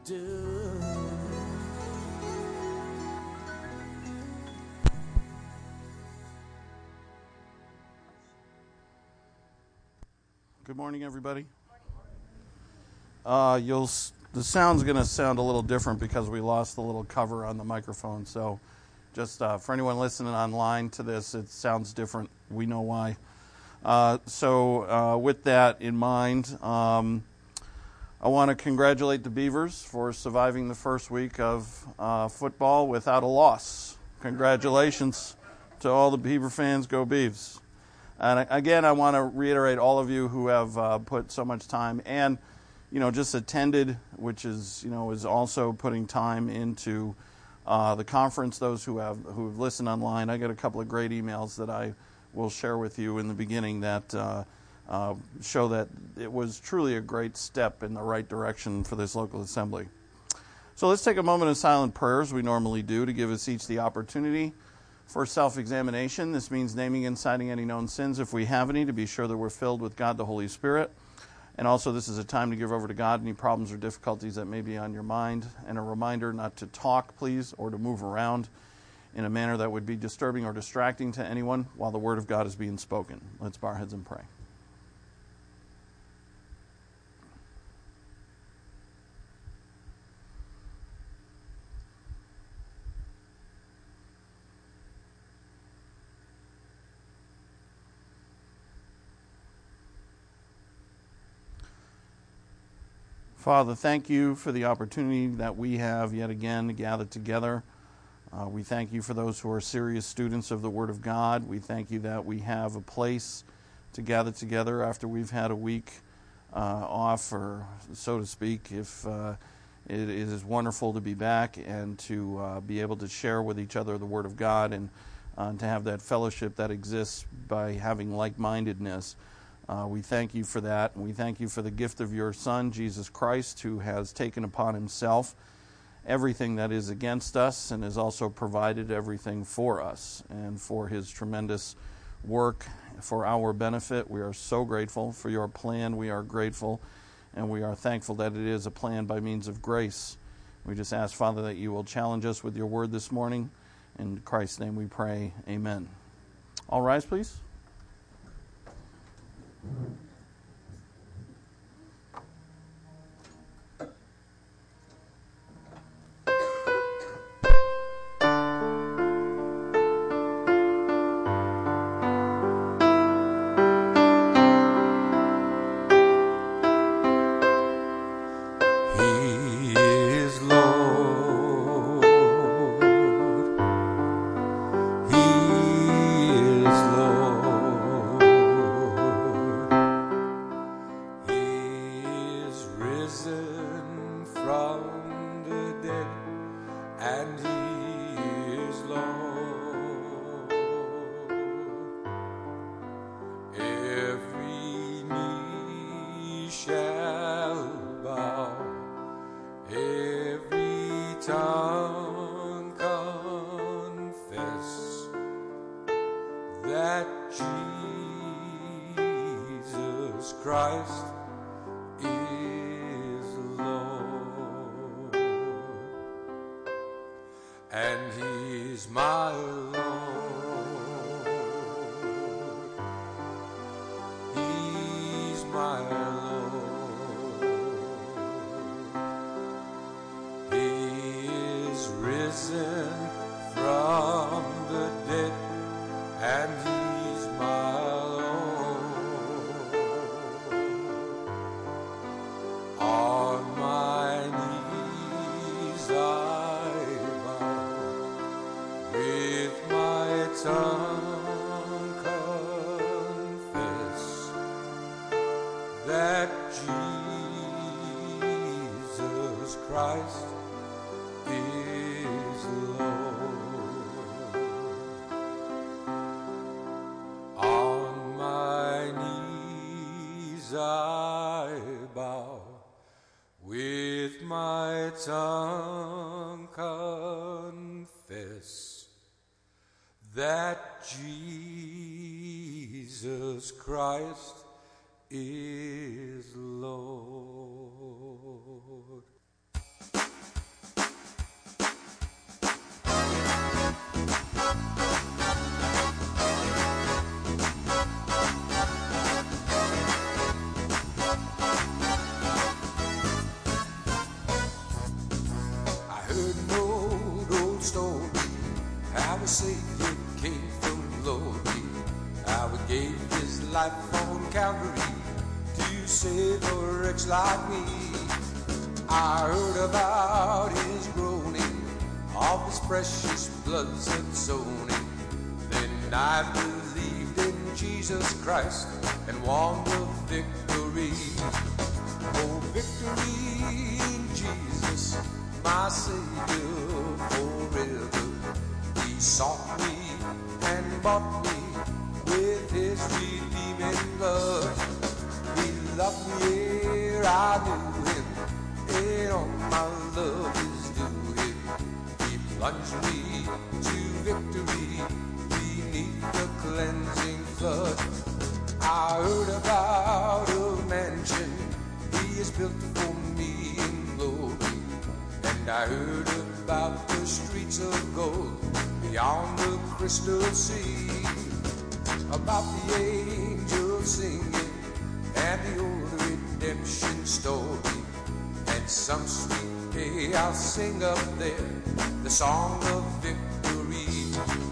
do. Good morning, everybody. The sound's going to sound a little different because we lost the little cover on the microphone. So just for anyone listening online to this, it sounds different. We know why. So with that in mind, I want to congratulate the Beavers for surviving the first week of football without a loss. Congratulations to all the Beaver fans. Go Beavs. And again, I want to reiterate all of you who have put so much time and, just attended, which is, is also putting time into the conference. Those who've listened online, I got a couple of great emails that I will share with you in the beginning that show that it was truly a great step in the right direction for this local assembly. So let's take a moment of silent prayer, as we normally do, to give us each the opportunity for self-examination. This means naming and citing any known sins, if we have any, to be sure that we're filled with God the Holy Spirit. And also, this is a time to give over to God any problems or difficulties that may be on your mind, and a reminder not to talk, please, or to move around in a manner that would be disturbing or distracting to anyone while the Word of God is being spoken. Let's bow our heads and pray. Father, thank you for the opportunity that we have yet again to gather together. We thank you for those who are serious students of the Word of God. We thank you that we have a place to gather together after we've had a week off, or so to speak. It is wonderful to be back and to be able to share with each other the Word of God and to have that fellowship that exists by having like-mindedness. We thank you for that, and we thank you for the gift of your Son, Jesus Christ, who has taken upon himself everything that is against us and has also provided everything for us and for his tremendous work for our benefit. We are so grateful for your plan. We are grateful, and we are thankful that it is a plan by means of grace. We just ask, Father, that you will challenge us with your word this morning. In Christ's name we pray, amen. All rise, please. That Jesus Christ is Lord. the Savior came from glory, how he gave his life on Calvary to save a wretch like me. I heard about his groaning, of his precious blood's atoning. Then I believed in Jesus Christ and won the victory. Oh, victory in Jesus, my Savior forever. He sought me and bought me with his redeeming blood. He loved me ere I knew him, and all my love is due him. He plunged me to victory beneath the cleansing flood. I heard about a mansion he has built for me in glory, and I heard about the streets of gold beyond the crystal sea, about the angels singing and the old redemption story. And some sweet day I'll sing up there the song of victory.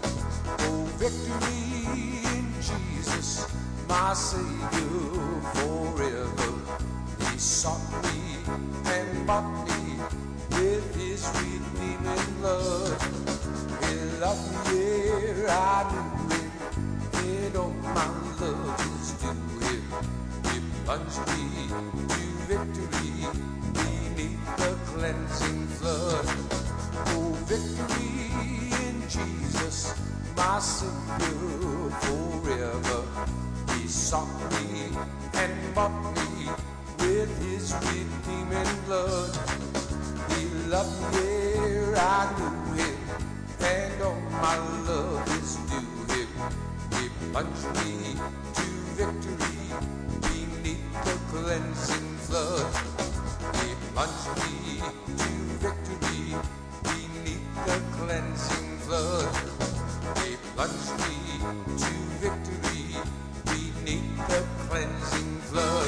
Oh, victory in Jesus, my Savior forever. He sought me and bought me with his redeeming blood. He loved me ere I knew him, and all my love is due him. He plunged me to victory beneath the cleansing flood. Oh, victory in Jesus, my Savior forever. He sought me and bought me with his redeeming blood. He loved me ere I knew him, and all my love is due him. He plunged me to victory beneath the cleansing flood. He plunged me to victory beneath the cleansing flood. He plunged me to victory beneath the cleansing flood.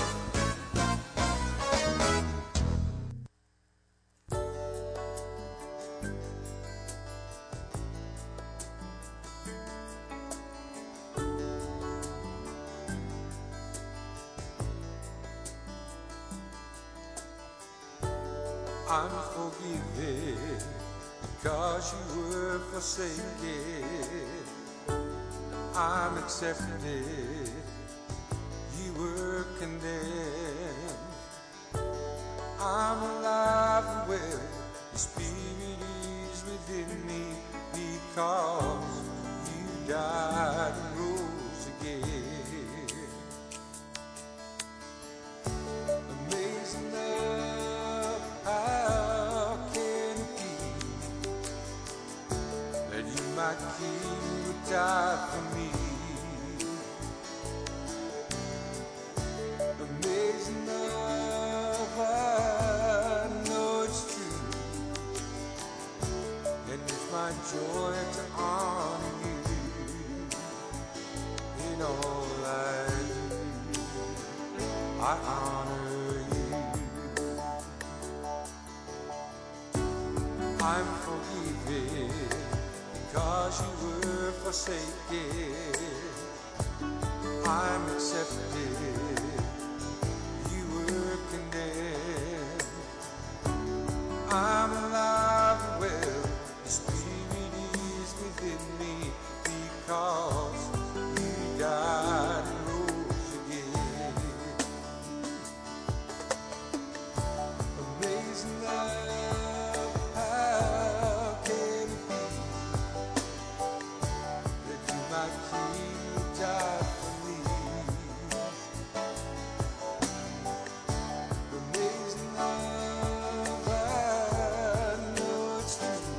I'm forgiven because you were forsaken. I'm accepted, you were condemned. I'm alive and well, the Spirit is within me because you died and rose again. Amazing love, how can it be that you, my King, would die for me? Amazing love, I know it's true, and it's my joy to honor you in all I do. I honor you. I'm forgiven because you were forsaken. I'm accepted, you were condemned. I'm alive and well, the Spirit is within me because you died and rose again. Amazing love, how can it be that you, my King, died for me? Amazing love, I know it's true,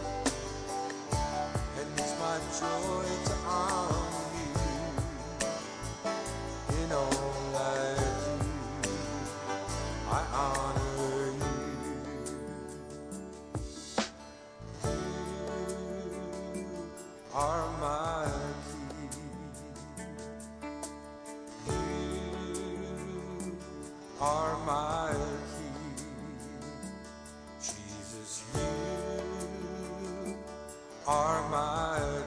and it's my joy to honor you in all I do. I honor you. You are my King. You are my King. Jesus, you are my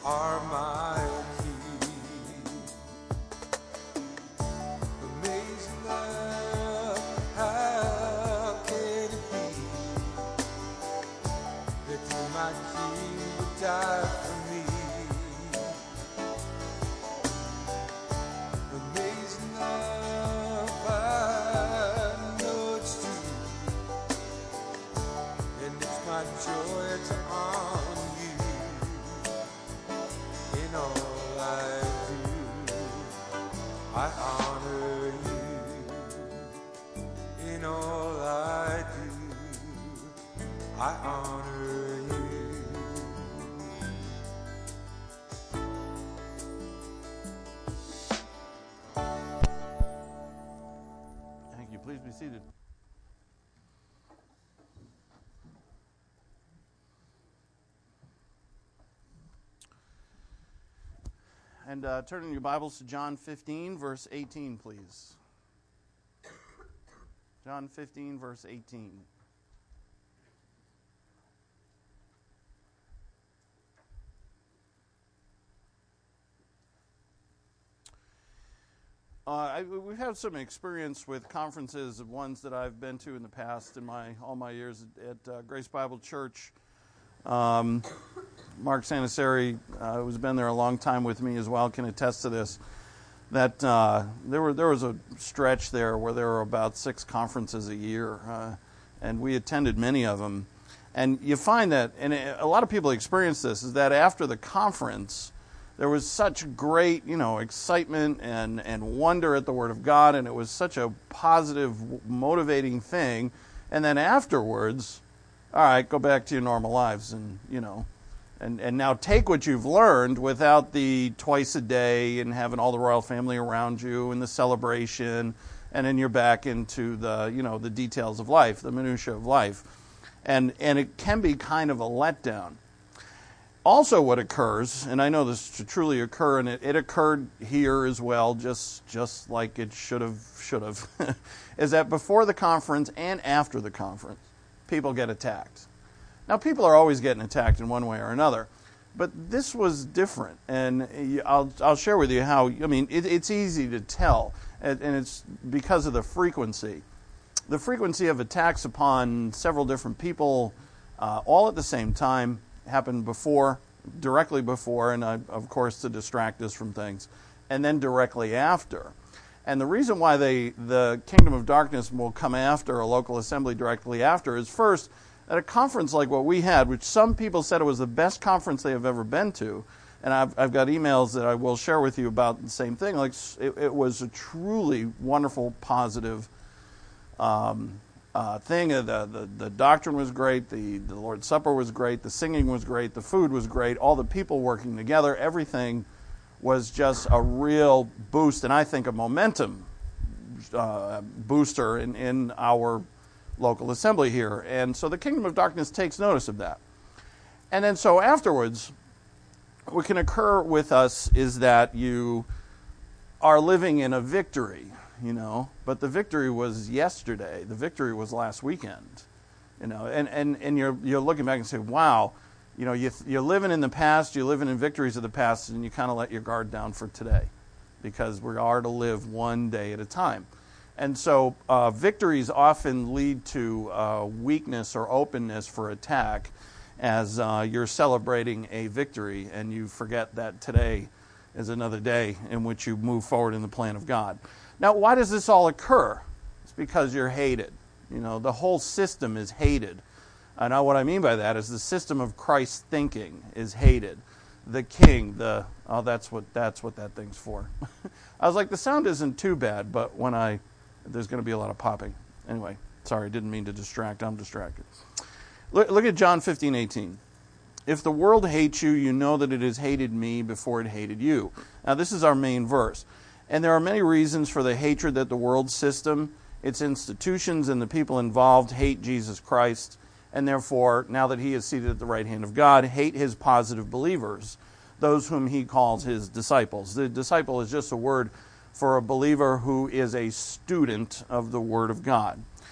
are my key. Amazing love, how can it be that you, my King, would die for me? Amazing love, I know it's true, and it's my joy to honor you in all I do. I honor you in all I do. I honor you. Thank you. Please be seated. And turn in your Bibles to John 15, verse 18, please. John 15, verse 18. We've had some experience with conferences, ones that I've been to in the past in all my years at Grace Bible Church. Mark Sanasari, who's been there a long time with me as well, can attest to this, that there was a stretch there where there were about 6 conferences a year, and we attended many of them. And you find that, and a lot of people experience this, is that after the conference, there was such great, excitement and wonder at the Word of God, and it was such a positive, motivating thing. And then afterwards, all right, go back to your normal lives, and and now take what you've learned without the twice a day and having all the royal family around you and the celebration, and then you're back into the the details of life, the minutiae of life, and it can be kind of a letdown. Also, what occurs, and I know this to truly occur, and it occurred here as well, just like it should have, is that before the conference and after the conference, people get attacked. Now, people are always getting attacked in one way or another, but this was different, and I'll share with you how. It's easy to tell, and it's because of the frequency. The frequency of attacks upon several different people, all at the same time, happened directly before, and of course to distract us from things, and then directly after. And the reason why the kingdom of darkness will come after a local assembly directly after is, first, at a conference like what we had, which some people said it was the best conference they have ever been to, and I've got emails that I will share with you about the same thing. Like it was a truly wonderful, positive thing. The doctrine was great. The Lord's Supper was great. The singing was great. The food was great. All the people working together. Everything was just a real boost, and I think a momentum booster in our local assembly here. And so the kingdom of darkness takes notice of that. And then so afterwards, what can occur with us is that you are living in a victory, but the victory was yesterday. The victory was last weekend, and you're looking back and say, wow, you're living in the past, you're living in victories of the past, and you kind of let your guard down for today, because we are to live one day at a time. And so victories often lead to weakness or openness for attack as you're celebrating a victory and you forget that today is another day in which you move forward in the plan of God. Now, why does this all occur? It's because you're hated. The whole system is hated. And now what I mean by that is the system of Christ's thinking is hated. The king, that's what that thing's for. I was like, the sound isn't too bad, but there's going to be a lot of popping. Anyway, sorry, didn't mean to distract. I'm distracted. Look at John 15:18. If the world hates you, you know that it has hated me before it hated you. Now, this is our main verse. And there are many reasons for the hatred that the world system, its institutions, and the people involved hate Jesus Christ, and therefore, now that he is seated at the right hand of God, hate his positive believers, those whom he calls his disciples. The disciple is just a word for a believer who is a student of the Word of God.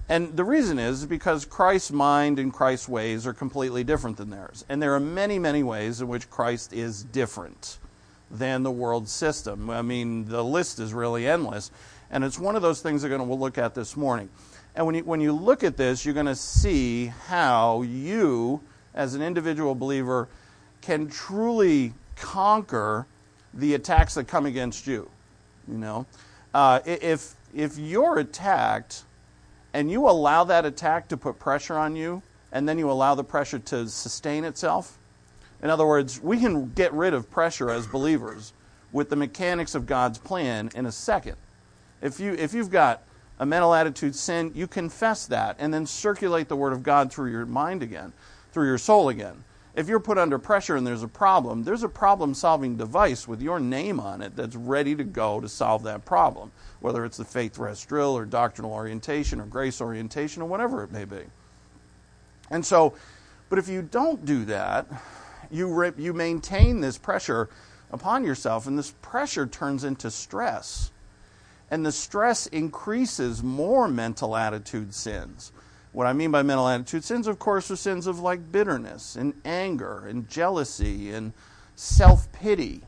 And the reason is because Christ's mind and Christ's ways are completely different than theirs. And there are many, many ways in which Christ is different than the world system. I mean, the list is really endless. And it's one of those things we'll look at this morning. And when you look at this, you're going to see how you, as an individual believer, can truly conquer the attacks that come against you. You know, if you're attacked and you allow that attack to put pressure on you, and then you allow the pressure to sustain itself. In other words, we can get rid of pressure as believers with the mechanics of God's plan in a second. If you've got a mental attitude sin, you confess that and then circulate the Word of God through your mind again, through your soul again. If you're put under pressure and there's a problem-solving device with your name on it that's ready to go to solve that problem, whether it's the faith rest drill or doctrinal orientation or grace orientation or whatever it may be. And so, but if you don't do that, you maintain this pressure upon yourself, and this pressure turns into stress. And the stress increases more mental attitude sins. What I mean by mental attitude sins, of course, are sins of like bitterness and anger and jealousy and self-pity.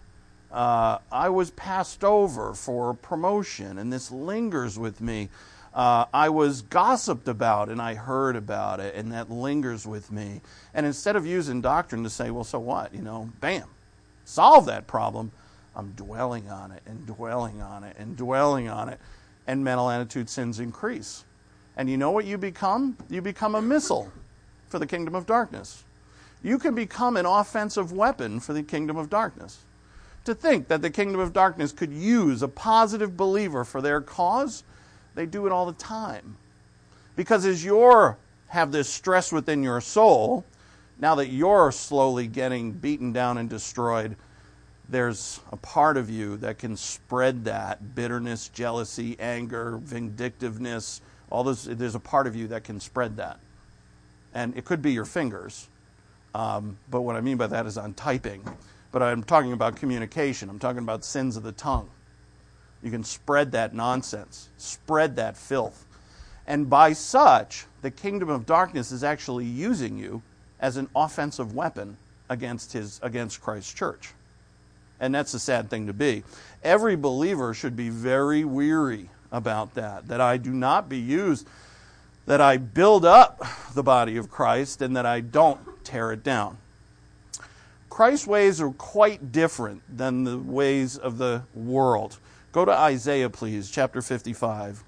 I was passed over for a promotion, and this lingers with me. I was gossiped about, and I heard about it, and that lingers with me. And instead of using doctrine to say, well, so what? You know, bam, solve that problem, I'm dwelling on it and dwelling on it and dwelling on it, and mental attitude sins increase. And you know what you become? You become a missile for the kingdom of darkness. You can become an offensive weapon for the kingdom of darkness. To think that the kingdom of darkness could use a positive believer for their cause, they do it all the time. Because as you have this stress within your soul, now that you're slowly getting beaten down and destroyed, there's a part of you that can spread that bitterness, jealousy, anger, vindictiveness, all those. There's a part of you that can spread that. And it could be your fingers. But what I mean by that is on typing. But I'm talking about communication. I'm talking about sins of the tongue. You can spread that nonsense, spread that filth. And by such, the kingdom of darkness is actually using you as an offensive weapon against Christ's church. And that's a sad thing to be. Every believer should be very weary about that I do not be used, that I build up the body of Christ and that I don't tear it down. Christ's ways are quite different than the ways of the world. Go to Isaiah, please, chapter 55.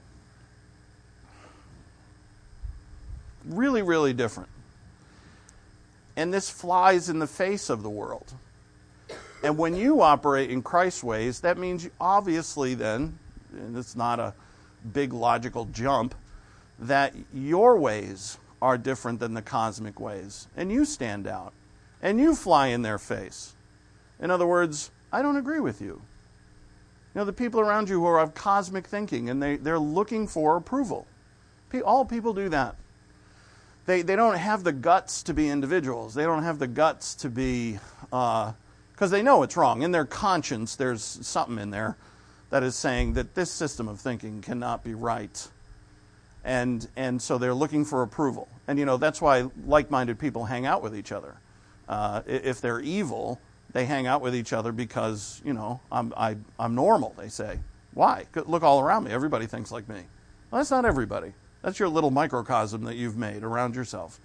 Really, really different. And this flies in the face of the world. And when you operate in Christ's ways, that means you obviously then, and it's not a big logical jump, that your ways are different than the cosmic ways. And you stand out. And you fly in their face. In other words, I don't agree with you. You know, the people around you who are of cosmic thinking, and they're looking for approval. All people do that. They don't have the guts to be individuals. They don't have the guts to be, because they know it's wrong. In their conscience, there's something in there that is saying that this system of thinking cannot be right. And so they're looking for approval. And, you know, that's why like-minded people hang out with each other. If they're evil, they hang out with each other because, you know, I'm normal, they say. Why? Look all around me. Everybody thinks like me. Well, that's not everybody. That's your little microcosm that you've made around yourself.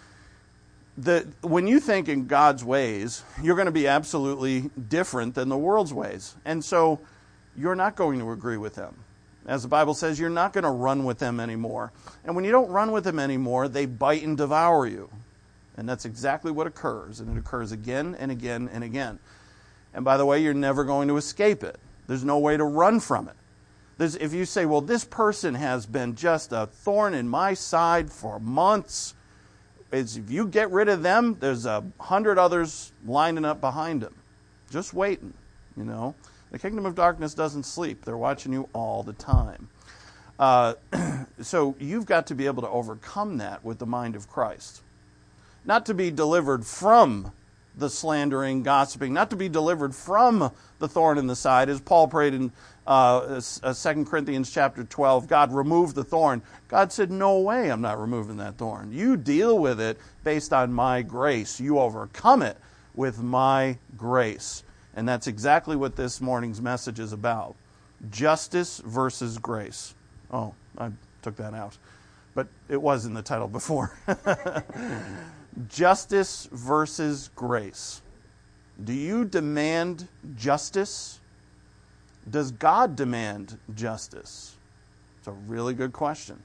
When you think in God's ways, you're going to be absolutely different than the world's ways. And so you're not going to agree with them. As the Bible says, you're not going to run with them anymore. And when you don't run with them anymore, they bite and devour you. And that's exactly what occurs. And it occurs again and again and again. And by the way, you're never going to escape it. There's no way to run from it. If you say, well, this person has been just a thorn in my side for months, if you get rid of them, there's 100 others lining up behind them, just waiting, you know. The kingdom of darkness doesn't sleep. They're watching you all the time. So you've got to be able to overcome that with the mind of Christ. Not to be delivered from the slandering, gossiping, not to be delivered from the thorn in the side, as Paul prayed in 2 Corinthians chapter 12, God removed the thorn. God said, no way I'm not removing that thorn. You deal with it based on my grace. You overcome it with my grace. And that's exactly what this morning's message is about. Justice versus grace. Oh, I took that out. But it was in the title before. Justice versus grace. Do you demand justice? Does God demand justice? It's a really good question.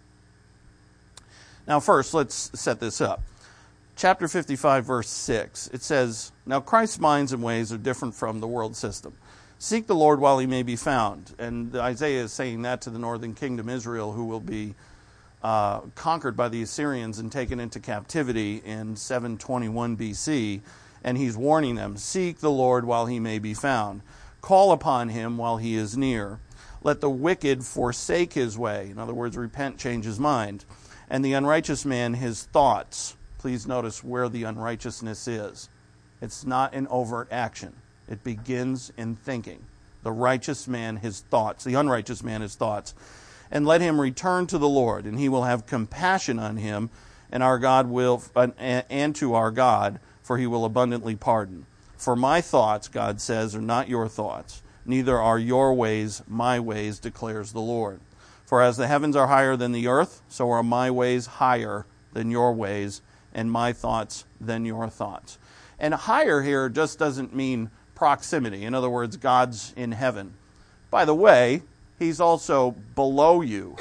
Now first, let's set this up. Chapter 55, verse 6, it says, now Christ's minds and ways are different from the world system. Seek the Lord while he may be found. And Isaiah is saying that to the northern kingdom, Israel, who will be conquered by the Assyrians and taken into captivity in 721 BC. And he's warning them, seek the Lord while he may be found. Call upon him while he is near. Let the wicked forsake his way. In other words, repent, change his mind. And the unrighteous man his thoughts. Please notice where the unrighteousness is. It's not an overt action. It begins in thinking. The righteous man his thoughts. The unrighteous man his thoughts. And let him return to the Lord, and he will have compassion on him, and our God will, and to our God, for he will abundantly pardon. For my thoughts, God says, are not your thoughts, neither are your ways my ways, declares the Lord. For as the heavens are higher than the earth, so are my ways higher than your ways, and my thoughts than your thoughts. And higher here just doesn't mean proximity. In other words, God's in heaven. By the way, he's also below you.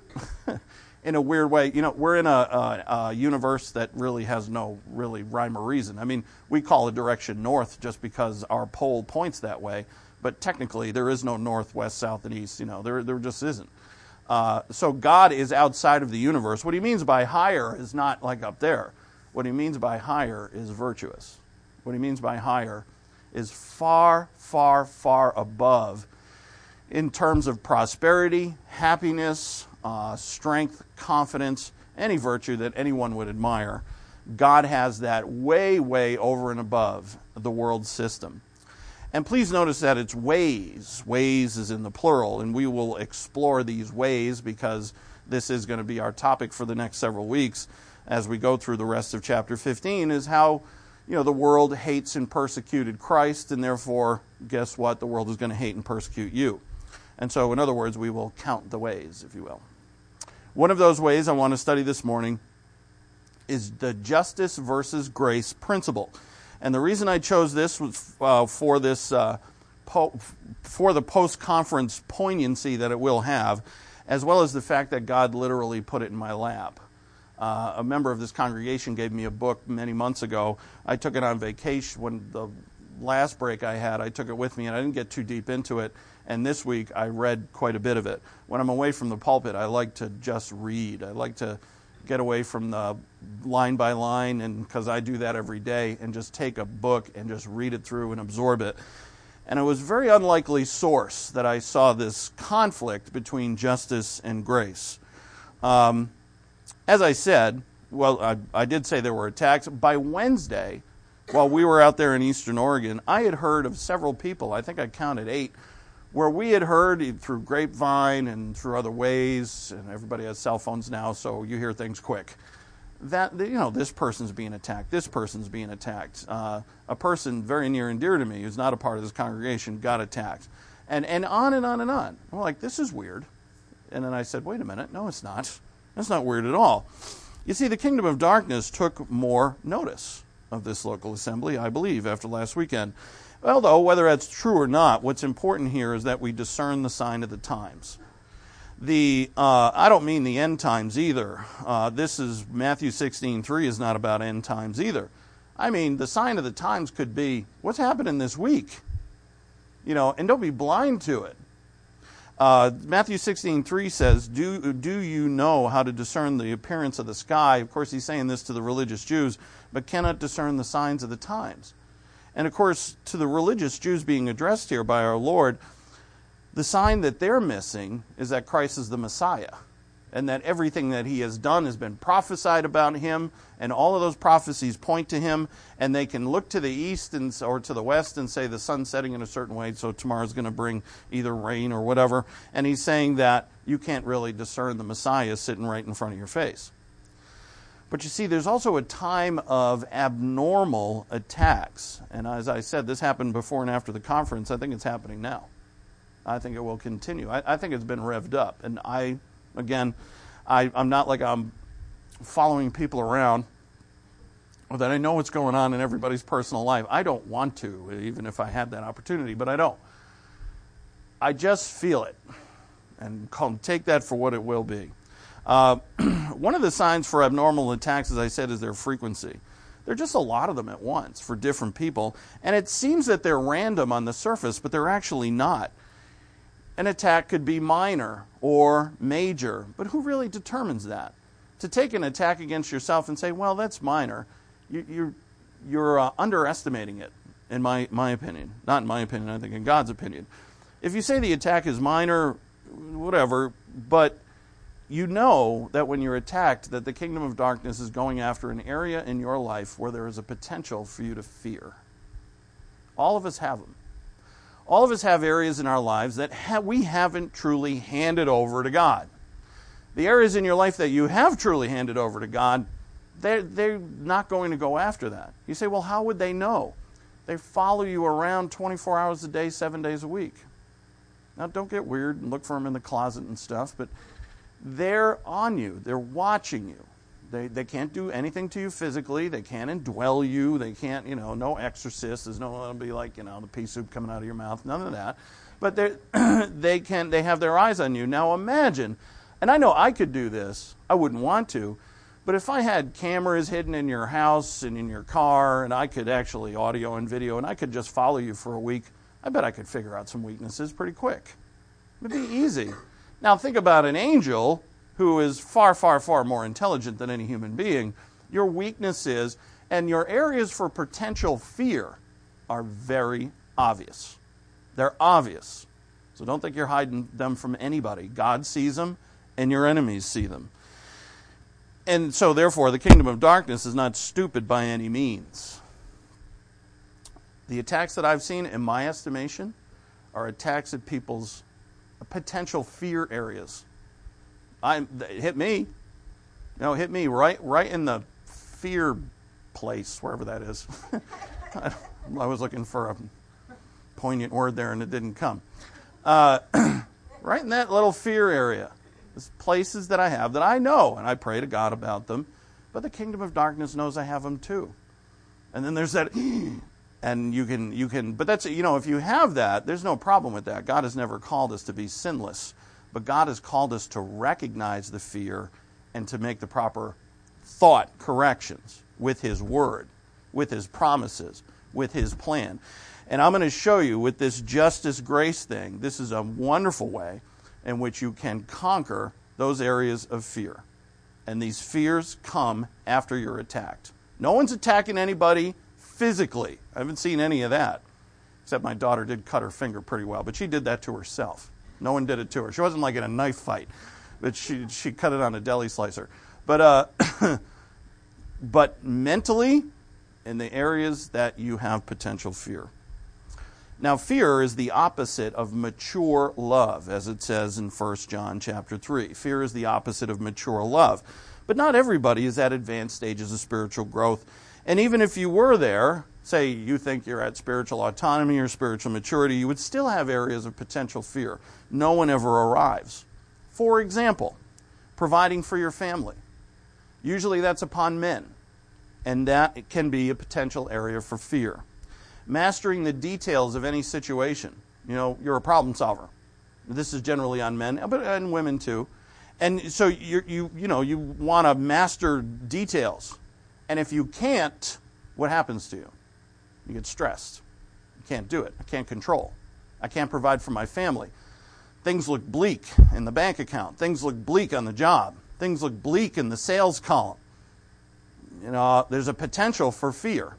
In a weird way. You know, we're in a universe that really has no really rhyme or reason. I mean, we call a direction north just because our pole points that way, but technically there is no north, west, south, and east. You know, there just isn't. So God is outside of the universe. What he means by higher is not like up there. What he means by higher is virtuous. What he means by higher is far, far, far above in terms of prosperity, happiness, strength, confidence, any virtue that anyone would admire. God has that way, way over and above the world system. And please notice that it's ways. Ways is in the plural, and we will explore these ways because this is going to be our topic for the next several weeks as we go through the rest of chapter 15, is how, you know, the world hates and persecuted Christ, and therefore, guess what? The world is going to hate and persecute you. And so, in other words, we will count the ways, if you will. One of those ways I want to study this morning is the justice versus grace principle. And the reason I chose this was for the post-conference poignancy that it will have, as well as the fact that God literally put it in my lap. A member of this congregation gave me a book many months ago. I took it on vacation. When the last break I had, I took it with me, and I didn't get too deep into it. And this week, I read quite a bit of it. When I'm away from the pulpit, I like to just read. I like to get away from the line by line, and because I do that every day, and just take a book and just read it through and absorb it. And it was a very unlikely source that I saw this conflict between justice and grace. As I said, well, I did say there were attacks. By Wednesday, while we were out there in Eastern Oregon, I had heard of several people, I think I counted 8, where we had heard through grapevine and through other ways, and everybody has cell phones now, so you hear things quick, that, you know, this person's being attacked, this person's being attacked. A person very near and dear to me who's not a part of this congregation got attacked. And on and on and on. I'm like, this is weird. And then I said, wait a minute, no, it's not. That's not weird at all. You see, the kingdom of darkness took more notice of this local assembly, I believe, after last weekend. Well, though, whether that's true or not, what's important here is that we discern the sign of the times. I don't mean the end times either. This is Matthew 16:3 is not about end times either. I mean, the sign of the times could be what's happening this week. You know, and don't be blind to it. Matthew 16:3 says, do you know how to discern the appearance of the sky? Of course, he's saying this to the religious Jews, but cannot discern the signs of the times. And of course, to the religious Jews being addressed here by our Lord, the sign that they're missing is that Christ is the Messiah. and that everything that he has done has been prophesied about him, and all of those prophecies point to him, and they can look to the east or to the west and say the sun's setting in a certain way, so tomorrow's going to bring either rain or whatever. And he's saying that you can't really discern the Messiah sitting right in front of your face. But you see, there's also a time of abnormal attacks. And as I said, this happened before and after the conference. I think it's happening now. I think it will continue. I think it's been revved up. And I'm not like I'm following people around or that I know what's going on in everybody's personal life. I don't want to, even if I had that opportunity, but I don't. I just feel it. And take that for what it will be. One of the signs for abnormal attacks, as I said, is their frequency. There are just a lot of them at once for different people, and it seems that they're random on the surface, but they're actually not. An attack could be minor or major, but who really determines that? To take an attack against yourself and say, well, that's minor, you're underestimating it, in my opinion. Not in my opinion, I think in God's opinion. If you say the attack is minor, whatever, but you know that when you're attacked, that the kingdom of darkness is going after an area in your life where there is a potential for you to fear. All of us have them. All of us have areas in our lives that we haven't truly handed over to God. The areas in your life that you have truly handed over to God, they're not going to go after that. You say, well, how would they know? They follow you around 24 hours a day, 7 days a week. Now, don't get weird and look for them in the closet and stuff, but they're on you. They're watching you. They can't do anything to you physically. They can't indwell you. They can't, no exorcist. There's no one to be like, the pea soup coming out of your mouth. None of that. But they have their eyes on you. Now imagine, and I know I could do this. I wouldn't want to. But if I had cameras hidden in your house and in your car, and I could actually audio and video, and I could just follow you for a week, I bet I could figure out some weaknesses pretty quick. It'd be easy. Now think about an angel who is far, far, far more intelligent than any human being. Your weaknesses and your areas for potential fear are very obvious. They're obvious. So don't think you're hiding them from anybody. God sees them, and your enemies see them. And so therefore, the kingdom of darkness is not stupid by any means. The attacks that I've seen, in my estimation, are attacks at people's potential fear areas. It hit me. Hit me right in the fear place, wherever that is. I was looking for a poignant word there, and it didn't come. Right in that little fear area. There's places that I have that I know, and I pray to God about them, but the kingdom of darkness knows I have them too. And then there's that, and you can, but that's, if you have that, there's no problem with that. God has never called us to be sinless, but God has called us to recognize the fear and to make the proper thought corrections with His Word, with His promises, with His plan. And I'm going to show you with this justice grace thing, this is a wonderful way in which you can conquer those areas of fear. And these fears come after you're attacked. No one's attacking anybody physically. I haven't seen any of that. Except my daughter did cut her finger pretty well, but she did that to herself. No one did it to her. She wasn't like in a knife fight, but she cut it on a deli slicer. But but mentally, in the areas that you have potential fear. Now, fear is the opposite of mature love, as it says in 1 John chapter 3. Fear is the opposite of mature love. But not everybody is at advanced stages of spiritual growth. And even if you were there, say you think you're at spiritual autonomy or spiritual maturity, you would still have areas of potential fear. No one ever arrives. For example, providing for your family. Usually that's upon men, and that can be a potential area for fear. Mastering the details of any situation. You're a problem solver. This is generally on men, but on women too. And so you want to master details. And if you can't, what happens to you? You get stressed. You can't do it. I can't control. I can't provide for my family. Things look bleak in the bank account. Things look bleak on the job. Things look bleak in the sales column. There's a potential for fear.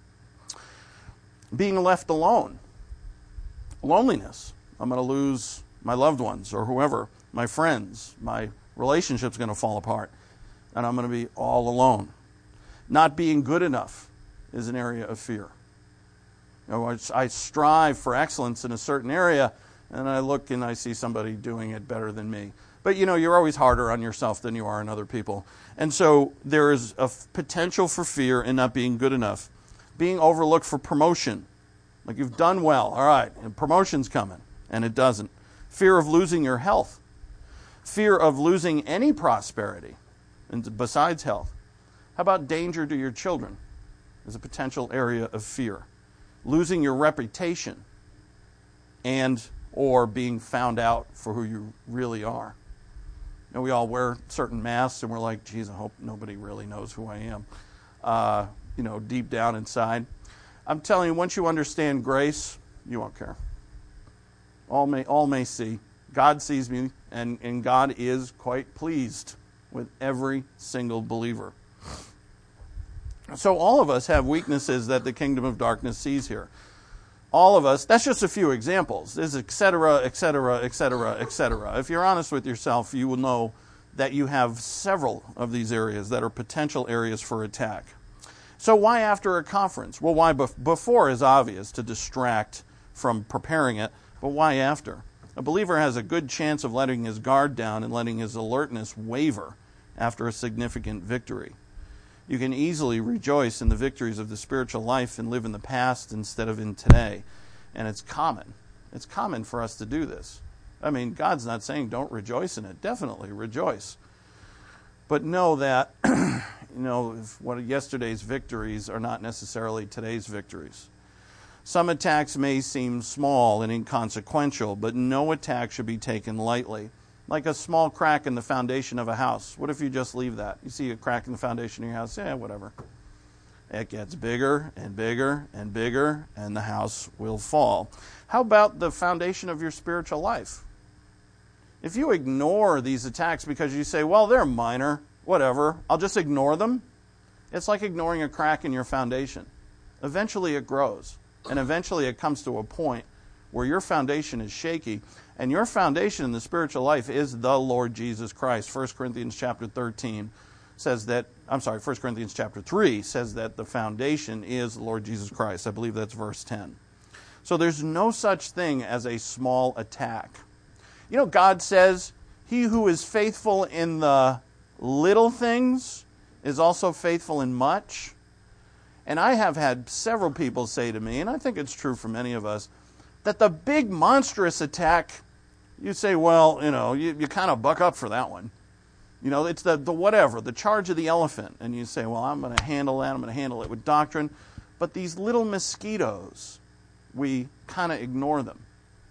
Being left alone. Loneliness. I'm going to lose my loved ones or whoever, my friends, my Relationship's going to fall apart, and I'm going to be all alone. Not being good enough is an area of fear. I strive for excellence in a certain area, and I look and I see somebody doing it better than me. But you're always harder on yourself than you are on other people. And so there is a potential for fear in not being good enough. Being overlooked for promotion. Like you've done well, all right, and promotion's coming, and it doesn't. Fear of losing your health. Fear of losing any prosperity besides health. How about danger to your children? Is a potential area of fear. Losing your reputation and or being found out for who you really are. We all wear certain masks and we're like, geez, I hope nobody really knows who I am, deep down inside. I'm telling you, once you understand grace, you won't care. All may see. God sees me, and God is quite pleased with every single believer. So all of us have weaknesses that the kingdom of darkness sees here. All of us, that's just a few examples. There's et cetera, et cetera, et cetera, et cetera. If you're honest with yourself, you will know that you have several of these areas that are potential areas for attack. So why after a conference? Well, why before is obvious, to distract from preparing it, but why after? A believer has a good chance of letting his guard down and letting his alertness waver after a significant victory. You can easily rejoice in the victories of the spiritual life and live in the past instead of in today. And it's common. It's common for us to do this. I mean, God's not saying don't rejoice in it. Definitely rejoice. But know that, what yesterday's victories are not necessarily today's victories. Some attacks may seem small and inconsequential, but no attack should be taken lightly. Like a small crack in the foundation of a house. What if you just leave that? You see a crack in the foundation of your house, whatever. It gets bigger and bigger and bigger, and the house will fall. How about the foundation of your spiritual life? If you ignore these attacks because you say, well, they're minor, whatever, I'll just ignore them, it's like ignoring a crack in your foundation. Eventually it grows, and eventually it comes to a point where your foundation is shaky, and your foundation in the spiritual life is the Lord Jesus Christ. 1 Corinthians chapter 13 says that, 1 Corinthians chapter 3 says that the foundation is the Lord Jesus Christ. I believe that's verse 10. So there's no such thing as a small attack. God says, he who is faithful in the little things is also faithful in much. And I have had several people say to me, and I think it's true for many of us, that the big monstrous attack, you say, well, you kind of buck up for that one. It's the whatever, the charge of the elephant. And you say, well, I'm going to handle that. I'm going to handle it with doctrine. But these little mosquitoes, we kind of ignore them.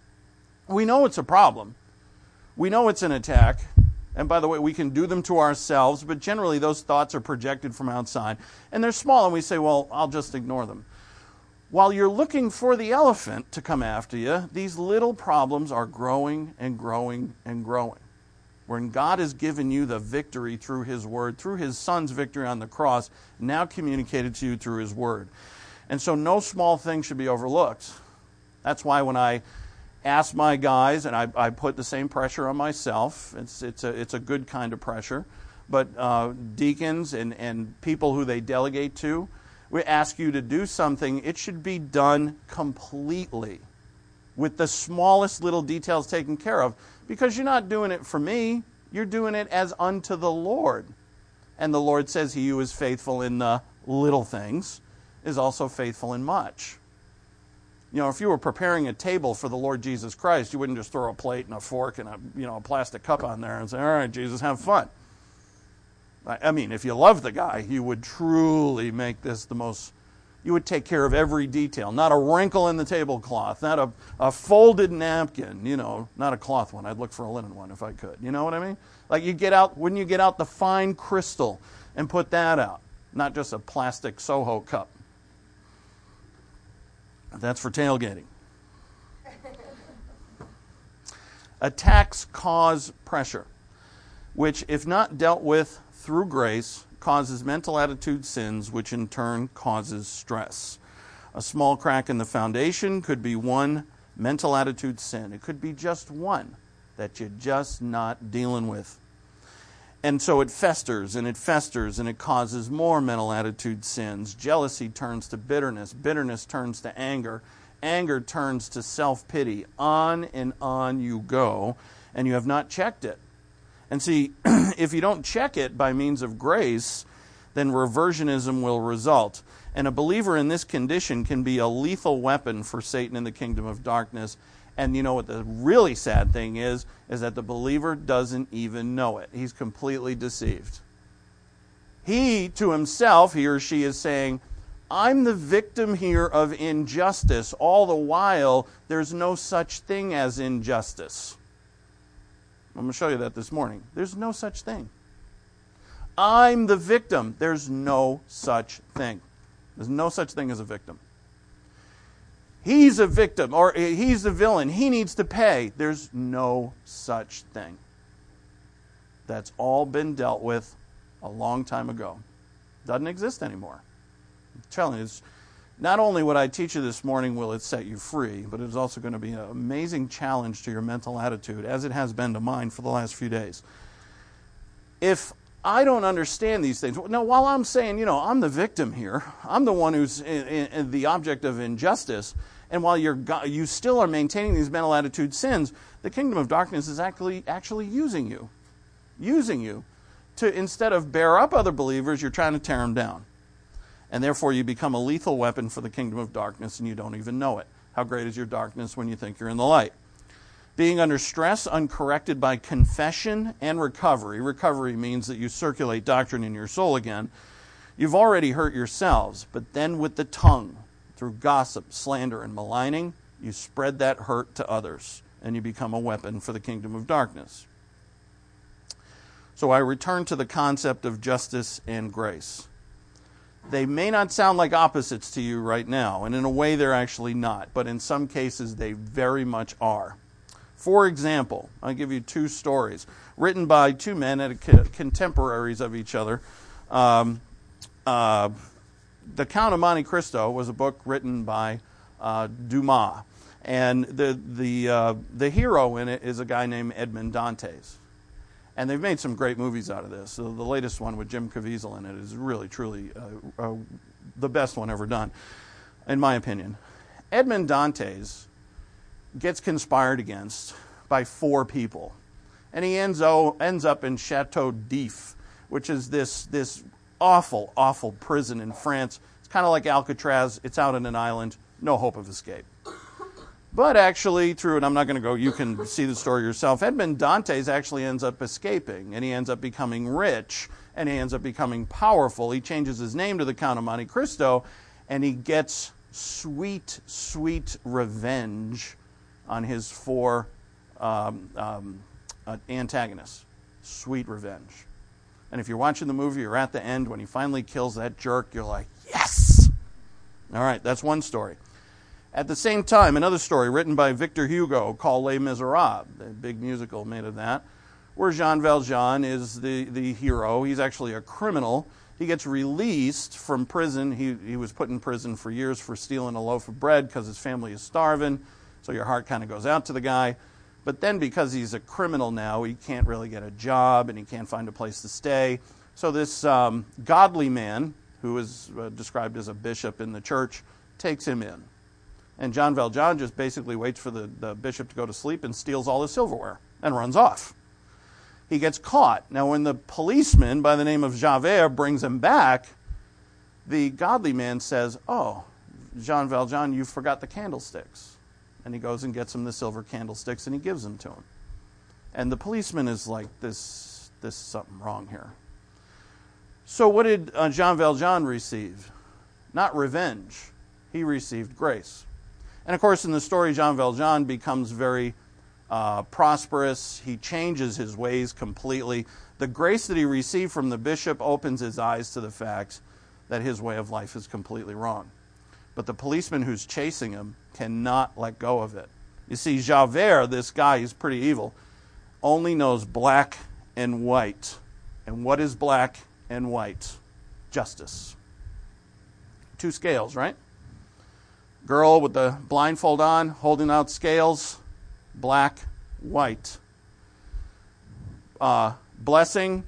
We know it's a problem. We know it's an attack. And by the way, we can do them to ourselves, but generally those thoughts are projected from outside. And they're small, and we say, well, I'll just ignore them. While you're looking for the elephant to come after you, these little problems are growing and growing and growing. When God has given you the victory through His Word, through His Son's victory on the cross, now communicated to you through His Word. And so no small thing should be overlooked. That's why when I ask my guys, and I put the same pressure on myself, it's a good kind of pressure, but deacons and people who they delegate to, we ask you to do something, it should be done completely, with the smallest little details taken care of, because you're not doing it for me, you're doing it as unto the Lord. And the Lord says, he who is faithful in the little things is also faithful in much. If you were preparing a table for the Lord Jesus Christ, you wouldn't just throw a plate and a fork and a plastic cup on there and say, all right, Jesus, have fun. I mean, if you love the guy, you would truly make this you would take care of every detail. Not a wrinkle in the tablecloth, not a folded napkin, not a cloth one. I'd look for a linen one if I could. You know what I mean? Like wouldn't you get out the fine crystal and put that out? Not just a plastic Soho cup. That's for tailgating. Attacks cause pressure, which, if not dealt with through grace, causes mental attitude sins, which in turn causes stress. A small crack in the foundation could be one mental attitude sin. It could be just one that you're just not dealing with. And so it festers and it festers and it causes more mental attitude sins. Jealousy turns to bitterness. Bitterness turns to anger. Anger turns to self-pity. On and on you go, and you have not checked it. And see, if you don't check it by means of grace, then reversionism will result. And a believer in this condition can be a lethal weapon for Satan in the kingdom of darkness. And you know what the really sad thing is that the believer doesn't even know it. He's completely deceived. He, to himself, he or she is saying, I'm the victim here of injustice. All the while, there's no such thing as injustice. I'm going to show you that this morning. There's no such thing. I'm the victim. There's no such thing. There's no such thing as a victim. He's a victim, or he's the villain. He needs to pay. There's no such thing. That's all been dealt with a long time ago. Doesn't exist anymore. I'm telling you, not only what I teach you this morning will it set you free, but it's also going to be an amazing challenge to your mental attitude, as it has been to mine for the last few days. If I don't understand these things, now while I'm saying, I'm the victim here, I'm the one who's in the object of injustice, and while you still are maintaining these mental attitude sins, the kingdom of darkness is actually using you to, instead of bear up other believers, you're trying to tear them down. And therefore you become a lethal weapon for the kingdom of darkness and you don't even know it. How great is your darkness when you think you're in the light? Being under stress uncorrected by confession and recovery. Recovery means that you circulate doctrine in your soul again. You've already hurt yourselves, but then with the tongue, through gossip, slander, and maligning, you spread that hurt to others, and you become a weapon for the kingdom of darkness. So I return to the concept of justice and grace. They may not sound like opposites to you right now, and in a way they're actually not, but in some cases they very much are. For example, I'll give you two stories written by two men contemporaries of each other. The Count of Monte Cristo was a book written by Dumas, and the hero in it is a guy named Edmond Dantes. And they've made some great movies out of this. So the latest one with Jim Caviezel in it is really, truly the best one ever done, in my opinion. Edmond Dantes gets conspired against by 4 people. And he ends up in Chateau d'If, which is this awful, awful prison in France. It's kind of like Alcatraz. It's out on an island. No hope of escape. But actually, and I'm not going to go, you can see the story yourself, Edmond Dantes actually ends up escaping, and he ends up becoming rich, and he ends up becoming powerful. He changes his name to the Count of Monte Cristo, and he gets sweet, sweet revenge on his 4 antagonists. Sweet revenge. And if you're watching the movie, you're at the end, when he finally kills that jerk, you're like, yes! All right, that's one story. At the same time, another story written by Victor Hugo called Les Miserables, a big musical made of that, where Jean Valjean is the hero. He's actually a criminal. He gets released from prison. He was put in prison for years for stealing a loaf of bread because his family is starving, so your heart kind of goes out to the guy. But then because he's a criminal now, he can't really get a job and he can't find a place to stay. So this godly man, who is described as a bishop in the church, takes him in. And Jean Valjean just basically waits for the bishop to go to sleep and steals all his silverware and runs off. He gets caught. Now, when the policeman by the name of Javert brings him back, the godly man says, "Oh, Jean Valjean, you forgot the candlesticks." And he goes and gets him the silver candlesticks and he gives them to him. And the policeman is like, this is something wrong here. So what did Jean Valjean receive? Not revenge. He received grace. And of course, in the story, Jean Valjean becomes very prosperous. He changes his ways completely. The grace that he received from the bishop opens his eyes to the fact that his way of life is completely wrong. But the policeman who's chasing him cannot let go of it. You see, Javert, this guy, he's pretty evil, only knows black and white. And what is black and white? Justice. 2 scales, right? Girl with the blindfold on, holding out scales, black, white. Blessing,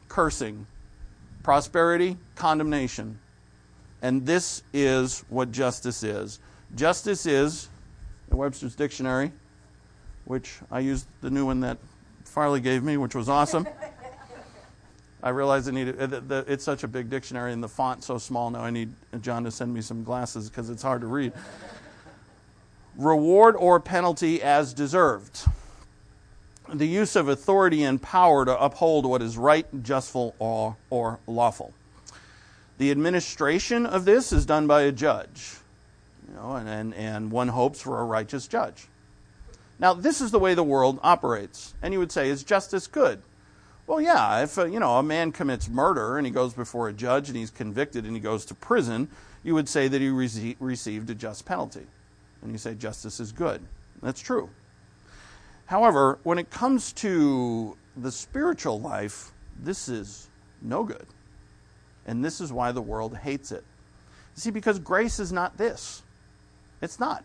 cursing. Prosperity, condemnation. And this is what justice is. Justice is, in Webster's Dictionary, which I used the new one that Farley gave me, which was awesome. I realized I needed, it's such a big dictionary and the font's so small now I need John to send me some glasses because it's hard to read. Reward or penalty as deserved. The use of authority and power to uphold what is right, justful, or lawful. The administration of this is done by a judge, and one hopes for a righteous judge. Now, this is the way the world operates. And you would say, is justice good? Well, yeah, if a man commits murder and he goes before a judge and he's convicted and he goes to prison, you would say that he received a just penalty. And you say justice is good. That's true. However, when it comes to the spiritual life, this is no good. And this is why the world hates it. You see, because grace is not this. It's not.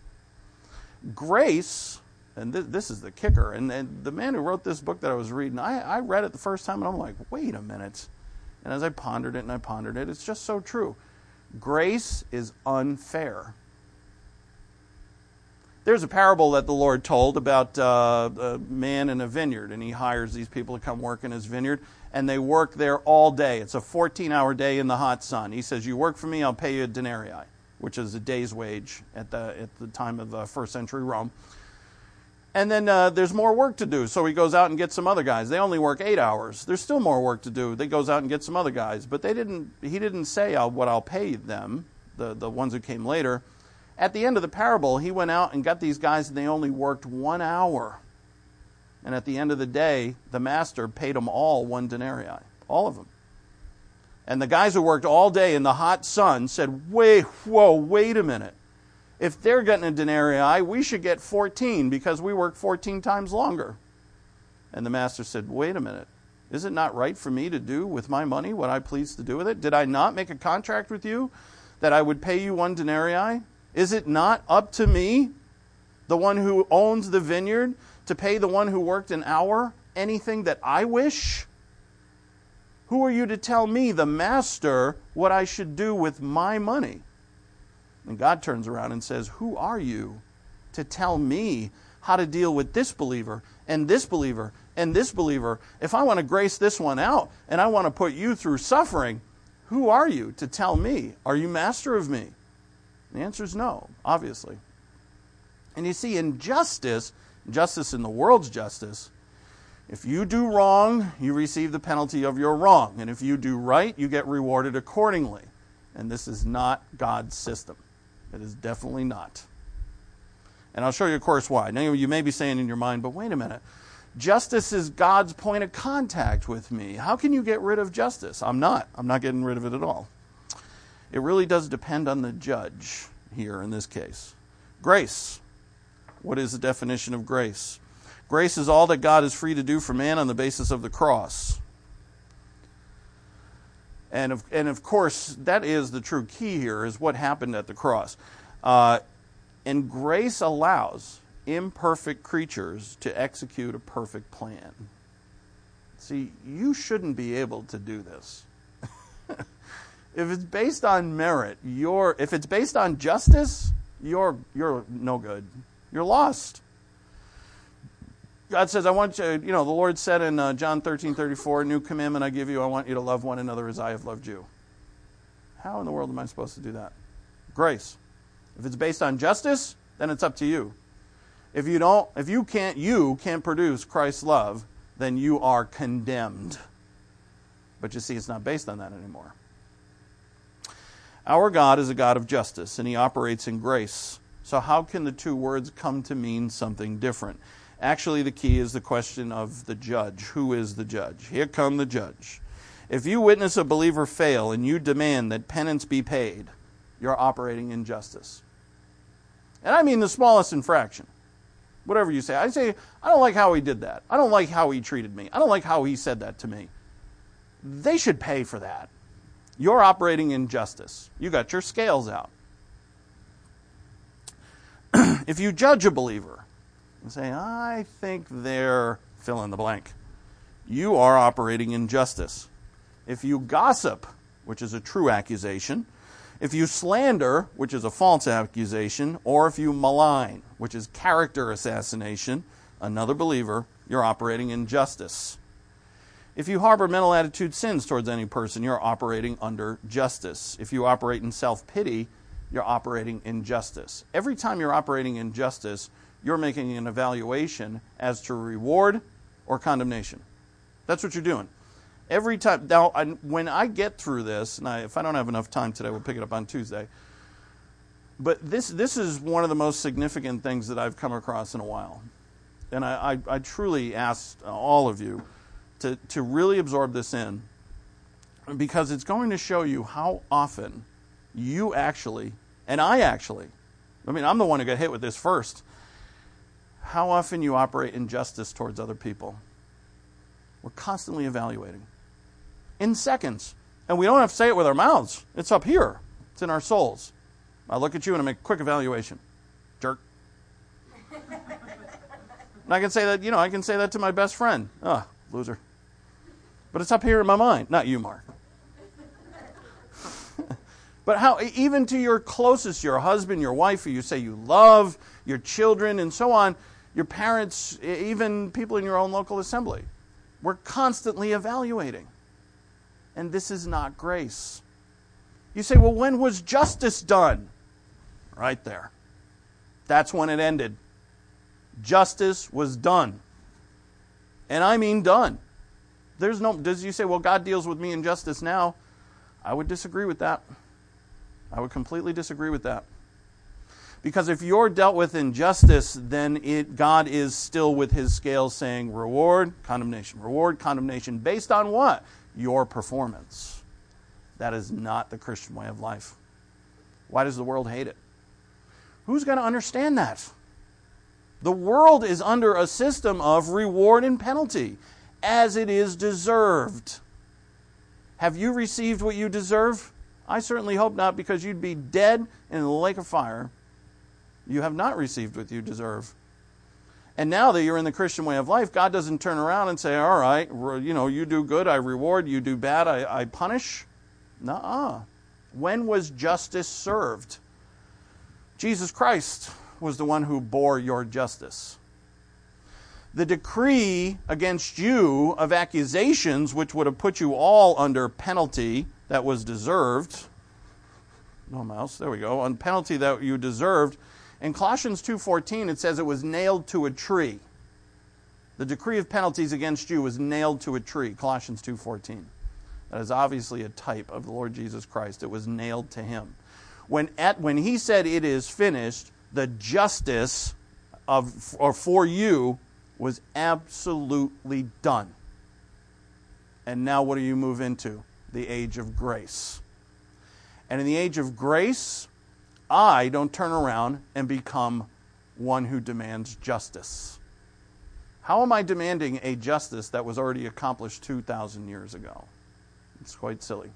Grace, and this is the kicker, and the man who wrote this book that I was reading, I read it the first time and I'm like, wait a minute. And as I pondered it, it's just so true. Grace is unfair. There's a parable that the Lord told about a man in a vineyard, and he hires these people to come work in his vineyard, and they work there all day. It's a 14-hour day in the hot sun. He says, you work for me, I'll pay you a denarii, which is a day's wage at the time of first century Rome. And then there's more work to do, so he goes out and gets some other guys. They only work 8 hours. There's still more work to do. He goes out and gets some other guys. But he didn't say what I'll pay them, the ones who came later. At the end of the parable, he went out and got these guys, and they only worked 1 hour. And at the end of the day, the master paid them all 1 denarii, all of them. And the guys who worked all day in the hot sun said, wait a minute. If they're getting a denarii, we should get 14 because we worked 14 times longer. And the master said, wait a minute. Is it not right for me to do with my money what I please to do with it? Did I not make a contract with you that I would pay you 1 denarii? Is it not up to me, the one who owns the vineyard, to pay the one who worked an hour anything that I wish? Who are you to tell me, the master, what I should do with my money? And God turns around and says, who are you to tell me how to deal with this believer and this believer and this believer? If I want to grace this one out and I want to put you through suffering, who are you to tell me? Are you master of me? The answer is no, obviously. And you see, in justice in the world's justice, if you do wrong, you receive the penalty of your wrong. And if you do right, you get rewarded accordingly. And this is not God's system. It is definitely not. And I'll show you, of course, why. Now, you may be saying in your mind, but wait a minute. Justice is God's point of contact with me. How can you get rid of justice? I'm not getting rid of it at all. It really does depend on the judge here in this case. Grace. What is the definition of grace? Grace is all that God is free to do for man on the basis of the cross. And of course, that is the true key here, is what happened at the cross. And grace allows imperfect creatures to execute a perfect plan. See, you shouldn't be able to do this. If it's based on merit, if it's based on justice, you're no good. You're lost. God says, I want you, the Lord said in John 13:34, new commandment I give you, I want you to love one another as I have loved you. How in the world am I supposed to do that? Grace. If it's based on justice, then it's up to you. If you can't produce Christ's love, then you are condemned. But you see, it's not based on that anymore. Our God is a God of justice, and He operates in grace. So how can the two words come to mean something different? Actually, the key is the question of the judge. Who is the judge? Here come the judge. If you witness a believer fail and you demand that penance be paid, you're operating in justice. And I mean the smallest infraction. Whatever you say. I say, I don't like how he did that. I don't like how he treated me. I don't like how he said that to me. They should pay for that. You're operating in justice. You got your scales out. If you judge a believer and say, I think they're fill in the blank, you are operating in justice. If you gossip, which is a true accusation, if you slander, which is a false accusation, or if you malign, which is character assassination, another believer, you're operating in justice. If you harbor mental attitude sins towards any person, you're operating under justice. If you operate in self-pity, you're operating in justice. Every time you're operating in justice, you're making an evaluation as to reward or condemnation. That's what you're doing. Every time. Now, when I get through this, and if I don't have enough time today, we'll pick it up on Tuesday. But this is one of the most significant things that I've come across in a while. And I truly ask all of you to really absorb this in, because it's going to show you how often you actually, and I'm the one who got hit with this first, how often you operate in justice towards other people. We're constantly evaluating. In seconds. And we don't have to say it with our mouths. It's up here. It's in our souls. I look at you and I make a quick evaluation. Jerk. And I can say that, to my best friend. Oh, loser. But it's up here in my mind. Not you, Mark. But how, even to your closest, your husband, your wife, who you say you love, your children, and so on, your parents, even people in your own local assembly. We're constantly evaluating. And this is not grace. You say, well, when was justice done? Right there. That's when it ended. Justice was done. And I mean done. You say, well, God deals with me in justice now? I would disagree with that. I would completely disagree with that. Because if you're dealt with in justice, then God is still with his scales saying reward, condemnation. Based on what? Your performance. That is not the Christian way of life. Why does the world hate it? Who's going to understand that? The world is under a system of reward and penalty, as it is deserved. Have you received what you deserve? I certainly hope not, because you'd be dead in the lake of fire. You have not received what you deserve. And now that you're in the Christian way of life, God doesn't turn around and say, all right, you do good, I reward, you do bad, I punish. Nuh-uh. When was justice served? Jesus Christ was the one who bore your justice. The decree against you of accusations, which would have put you all under penalty that was deserved. No mouse, there we go. On penalty that you deserved. In Colossians 2:14, it says it was nailed to a tree. The decree of penalties against you was nailed to a tree. Colossians 2:14. That is obviously a type of the Lord Jesus Christ. It was nailed to him. When he said it is finished, the justice for you was absolutely done. And now what do you move into? The age of grace. And in the age of grace, I don't turn around and become one who demands justice. How am I demanding a justice that was already accomplished 2,000 years ago? It's quite silly.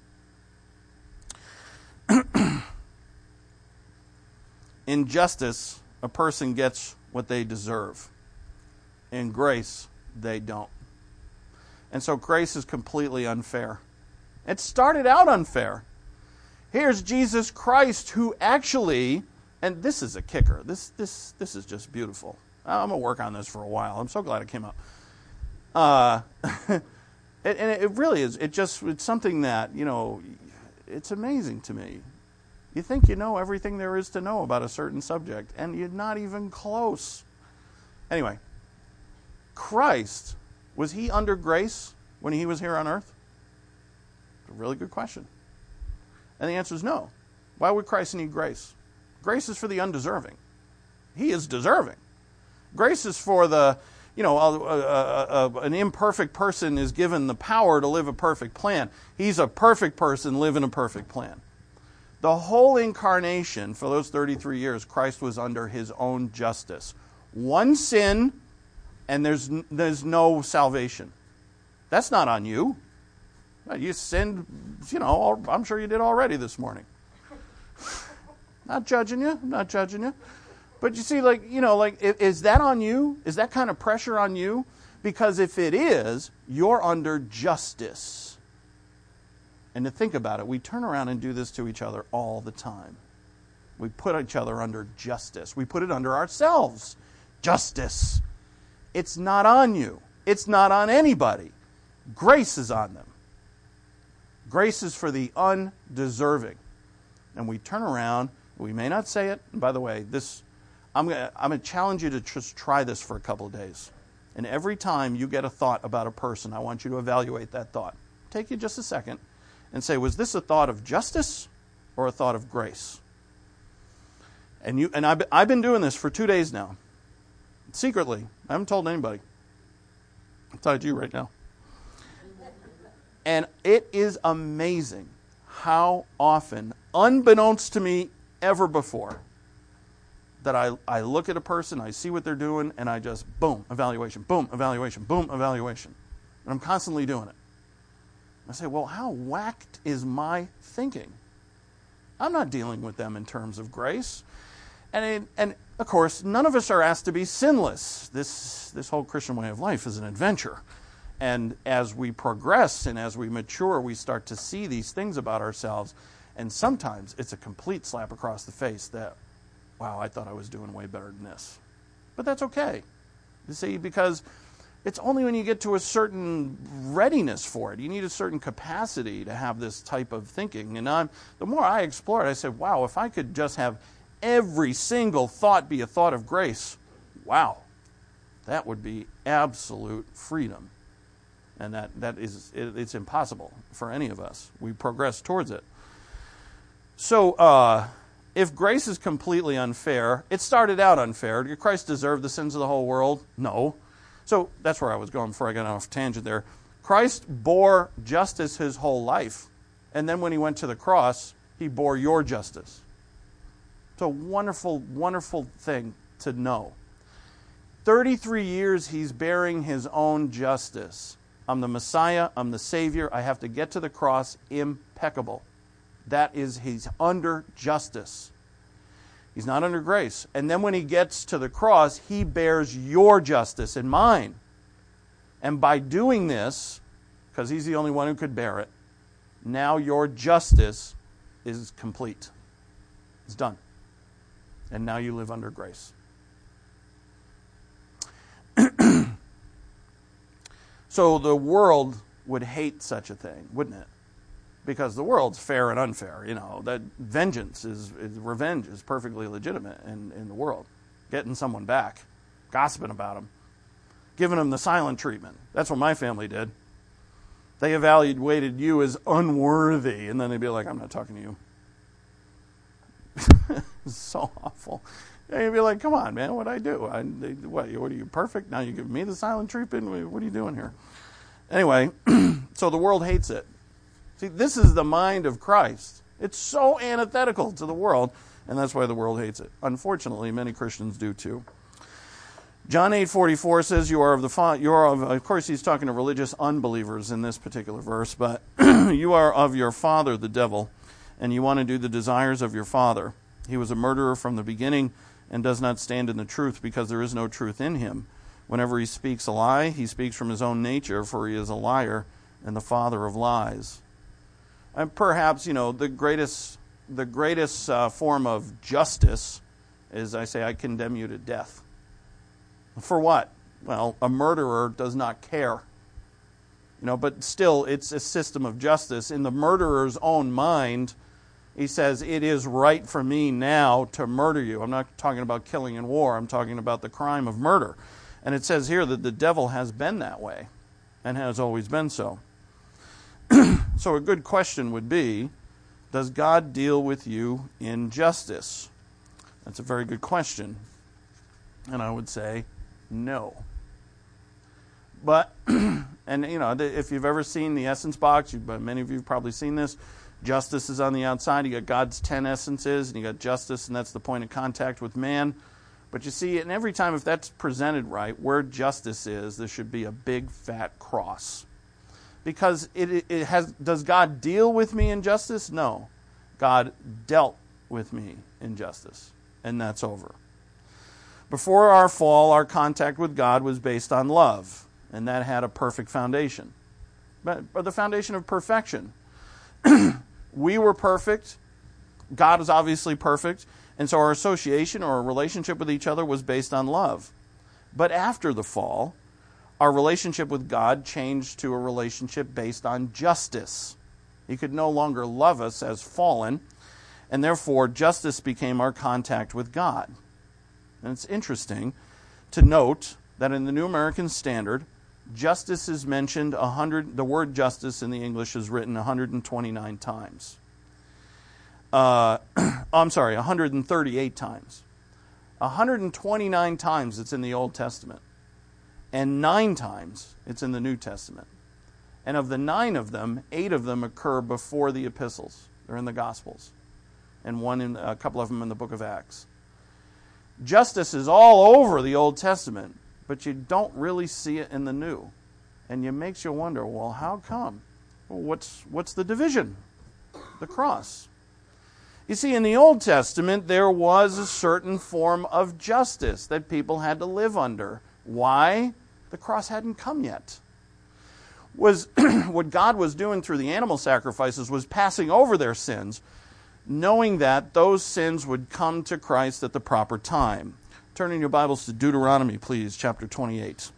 In justice, a person gets what they deserve. In grace, they don't. And so grace is completely unfair. It started out unfair. Here's Jesus Christ, who actually, and this is a kicker. This is just beautiful. I'm going to work on this for a while. I'm so glad it came up. And it really is. It's something that, it's amazing to me. You think you know everything there is to know about a certain subject, and you're not even close. Anyway, Christ, was he under grace when he was here on earth? It's a really good question. And the answer is no. Why would Christ need grace? Grace is for the undeserving. He is deserving. Grace is for an imperfect person is given the power to live a perfect plan. He's a perfect person living a perfect plan. The whole incarnation, for those 33 years, Christ was under his own justice. One sin, and there's no salvation. That's not on you. You sinned, I'm sure you did already this morning. Not judging you. I'm not judging you. But you see, is that on you? Is that kind of pressure on you? Because if it is, you're under justice. And to think about it, we turn around and do this to each other all the time. We put each other under justice. We put it under ourselves. Justice. It's not on you. It's not on anybody. Grace is on them. Grace is for the undeserving. And we turn around, we may not say it. And by the way, I'm going to challenge you to just try this for a couple of days. And every time you get a thought about a person, I want you to evaluate that thought. Take you just a second and say, was this a thought of justice or a thought of grace? And I've been doing this for 2 days now. Secretly. I haven't told anybody. I'm telling you right now. And it is amazing how often, unbeknownst to me ever before, that I look at a person, I see what they're doing, and I just, boom, evaluation, boom, evaluation, boom, evaluation. And I'm constantly doing it. I say, well, how whacked is my thinking? I'm not dealing with them in terms of grace. And of course, none of us are asked to be sinless. This whole Christian way of life is an adventure. And as we progress and as we mature, we start to see these things about ourselves. And sometimes it's a complete slap across the face that, wow, I thought I was doing way better than this. But that's okay. You see, because it's only when you get to a certain readiness for it. You need a certain capacity to have this type of thinking. And the more I explore it, I said, wow, if I could just have every single thought be a thought of grace, wow, that would be absolute freedom. And it's impossible for any of us. We progress towards it. So, if grace is completely unfair, it started out unfair. Did Christ deserve the sins of the whole world? No. So, that's where I was going before I got off a tangent there. Christ bore justice his whole life. And then when he went to the cross, he bore your justice. It's a wonderful, wonderful thing to know. 33 years he's bearing his own justice. I'm the Messiah. I'm the Savior. I have to get to the cross impeccable. That is, he's under justice. He's not under grace. And then when he gets to the cross, he bears your justice and mine. And by doing this, because he's the only one who could bear it, now your justice is complete. It's done. And now you live under grace. So the world would hate such a thing, wouldn't it? Because the world's fair and unfair. You know, that revenge is perfectly legitimate in the world. Getting someone back, gossiping about them, giving them the silent treatment. That's what my family did. They evaluated you as unworthy, and then they'd be like, I'm not talking to you. It's so awful. And you'd be like, come on, man, what'd I do? What are you, perfect? Now you give me the silent treatment? What are you doing here? Anyway, so the world hates it. See, this is the mind of Christ. It's so antithetical to the world, and that's why the world hates it. Unfortunately, many Christians do too. John 8:44 says, of course he's talking to religious unbelievers in this particular verse, but you are of your father, the devil, and you want to do the desires of your father. He was a murderer from the beginning and does not stand in the truth because there is no truth in him. Whenever he speaks a lie, he speaks from his own nature, for he is a liar and the father of lies. And perhaps, the greatest form of justice is I say, I condemn you to death. For what? Well, a murderer does not care. But still, it's a system of justice. In the murderer's own mind, he says, it is right for me now to murder you. I'm not talking about killing in war. I'm talking about the crime of murder. And it says here that the devil has been that way and has always been so. So a good question would be, does God deal with you in justice? That's a very good question. And I would say, no. But, if you've ever seen the Essence Box, many of you have probably seen this, justice is on the outside. You got God's 10 essences, and you got justice, and that's the point of contact with man. But you see, and every time if that's presented right, where justice is, there should be a big fat cross. Because does God deal with me in justice? No. God dealt with me in justice, and that's over. Before our fall, our contact with God was based on love. and that had a perfect foundation. But the foundation of perfection. We were perfect. God is obviously perfect. And so our association or our relationship with each other was based on love. But after the fall, our relationship with God changed to a relationship based on justice. He could no longer love us as fallen, and therefore justice became our contact with God. And it's interesting to note that in the New American Standard, justice is mentioned the word justice in the English is written 129 times. 138 times. 129 times it's in the Old Testament. And 9 times it's in the New Testament. And of the 9 of them, 8 of them occur before the epistles. They're in the Gospels. And a couple of them in the book of Acts. Justice is all over the Old Testament, but you don't really see it in the New. And it makes you wonder, well, how come? Well, what's the division? The cross. You see, in the Old Testament, there was a certain form of justice that people had to live under. Why? The cross hadn't come yet. What God was doing through the animal sacrifices was passing over their sins, knowing that those sins would come to Christ at the proper time. Turn in your Bibles to Deuteronomy, please, chapter 28.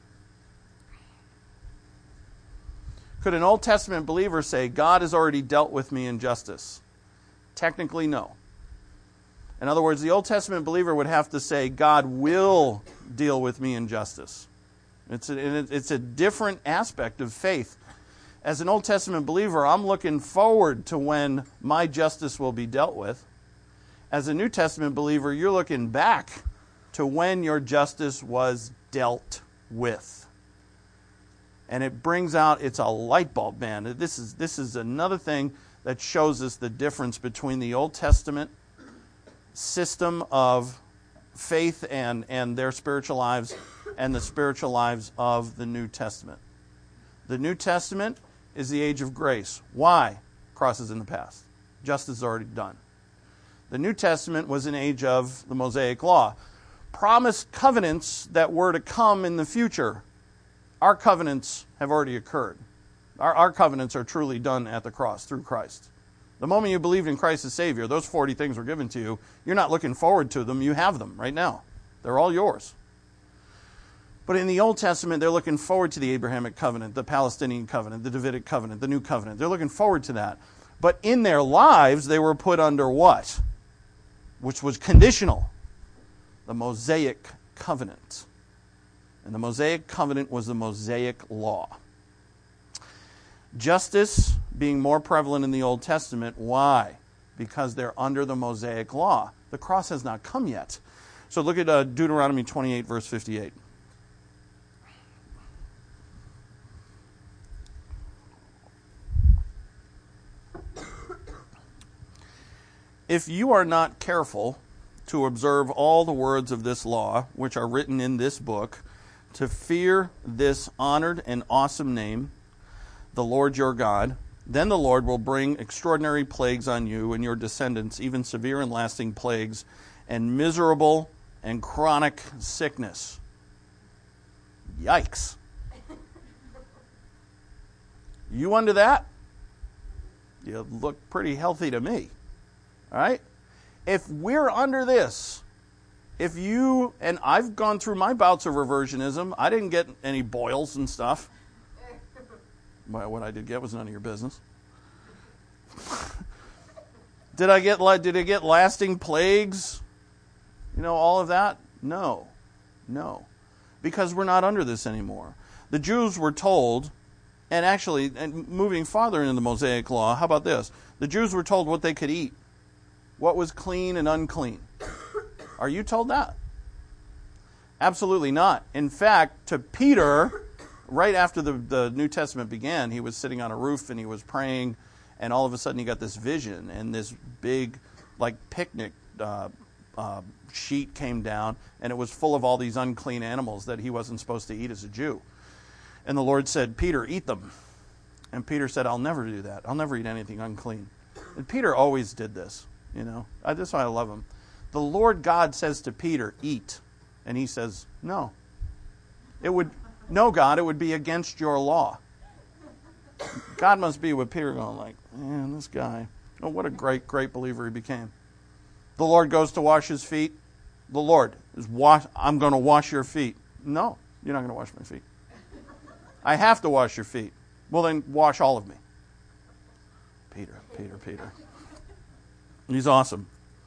Could an Old Testament believer say, God has already dealt with me in justice? Technically, no. In other words, the Old Testament believer would have to say, God will deal with me in justice. It's a different aspect of faith. As an Old Testament believer, I'm looking forward to when my justice will be dealt with. As a New Testament believer, you're looking back to when your justice was dealt with. And it brings out, it's a light bulb, man. This is another thing that shows us the difference between the Old Testament system of faith and their spiritual lives and the spiritual lives of the New Testament. The New Testament is the age of grace. Why? Cross is in the past. Justice is already done. The New Testament was an age of the Mosaic Law. Promised covenants that were to come in the future. Our covenants have already occurred. Our covenants are truly done at the cross through Christ. The moment you believed in Christ as Savior, those 40 things were given to you. You're not looking forward to them. You have them right now. They're all yours. But in the Old Testament, they're looking forward to the Abrahamic covenant, the Palestinian covenant, the Davidic covenant, the new covenant. They're looking forward to that. But in their lives, they were put under what? Which was conditional. The Mosaic covenant. And the Mosaic covenant was the Mosaic law. Justice being more prevalent in the Old Testament. Why? Because they're under the Mosaic law. The cross has not come yet. So look at Deuteronomy 28, verse 58. If you are not careful to observe all the words of this law, which are written in this book, to fear this honored and awesome name, the Lord your God, then the Lord will bring extraordinary plagues on you and your descendants, even severe and lasting plagues, and miserable and chronic sickness. Yikes. You under that? You look pretty healthy to me. All right? If we're under this, if you, and I've gone through my bouts of reversionism, I didn't get any boils and stuff. Well, what I did get was none of your business. Did I get lasting plagues? You know, all of that? No. Because we're not under this anymore. The Jews were told, and actually, and moving farther into the Mosaic law, how about this? The Jews were told what they could eat. What was clean and unclean. Are you told that? Absolutely not. In fact, to Peter, right after the New Testament began, he was sitting on a roof and he was praying, and all of a sudden he got this vision, and this big, like, picnic sheet came down, and it was full of all these unclean animals that he wasn't supposed to eat as a Jew. And the Lord said, Peter, eat them. And Peter said, I'll never do that. I'll never eat anything unclean. And Peter always did this. You know, that's why I love him. The Lord God says to Peter, eat. And he says, no. It No, God, it would be against your law. God must be with Peter going like, man, this guy, oh, what a great, great believer he became. The Lord goes to wash his feet. The Lord is I'm going to wash your feet. No, you're not going to wash my feet. I have to wash your feet. Well, then wash all of me. Peter. He's awesome.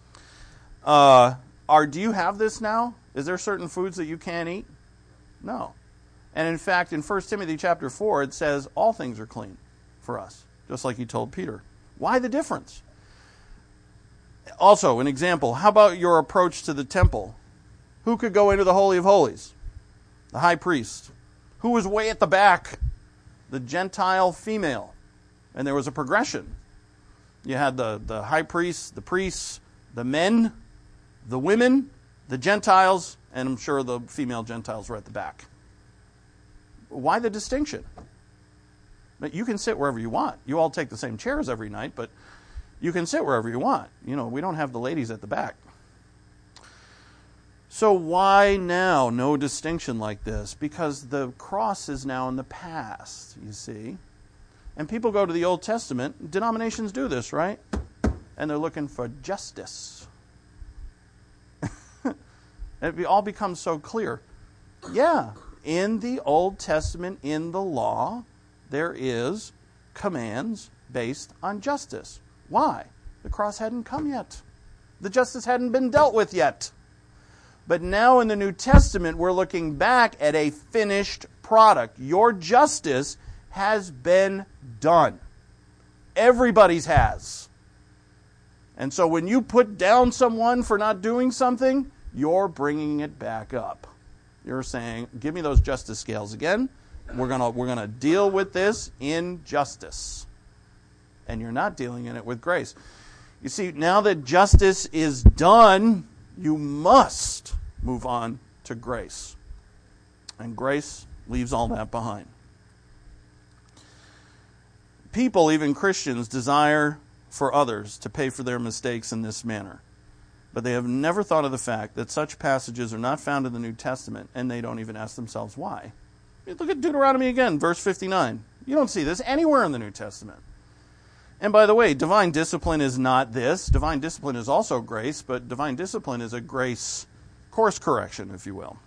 Do you have this now? Is there certain foods that you can't eat? No. And in fact, in 1 Timothy chapter 4, it says all things are clean for us, just like he told Peter. Why the difference? Also, an example, how about your approach to the temple? Who could go into the Holy of Holies? The high priest. Who was way at the back? The Gentile female. And there was a progression. You had the high priest, the priests, the men, the women, the Gentiles, and I'm sure the female Gentiles were at the back. Why the distinction? But you can sit wherever you want. You all take the same chairs every night, but you can sit wherever you want. You know, we don't have the ladies at the back. So why now no distinction like this? Because the cross is now in the past, you see. And people go to the Old Testament. Denominations do this, right? And they're looking for justice. It all becomes so clear. Yeah, in the Old Testament, in the law, there is commands based on justice. Why? The cross hadn't come yet. The justice hadn't been dealt with yet. But now in the New Testament, we're looking back at a finished product. Your justice has been done. Everybody's has. And so when you put down someone for not doing something, you're bringing it back up. You're saying, give me those justice scales again. We're gonna deal with this in justice. And you're not dealing in it with grace. You see, now that justice is done, you must move on to grace. And grace leaves all that behind. People, even Christians, desire for others to pay for their mistakes in this manner. But they have never thought of the fact that such passages are not found in the New Testament, and they don't even ask themselves why. Look at Deuteronomy again, verse 59. You don't see this anywhere in the New Testament. And by the way, divine discipline is not this. Divine discipline is also grace, but divine discipline is a grace course correction, if you will.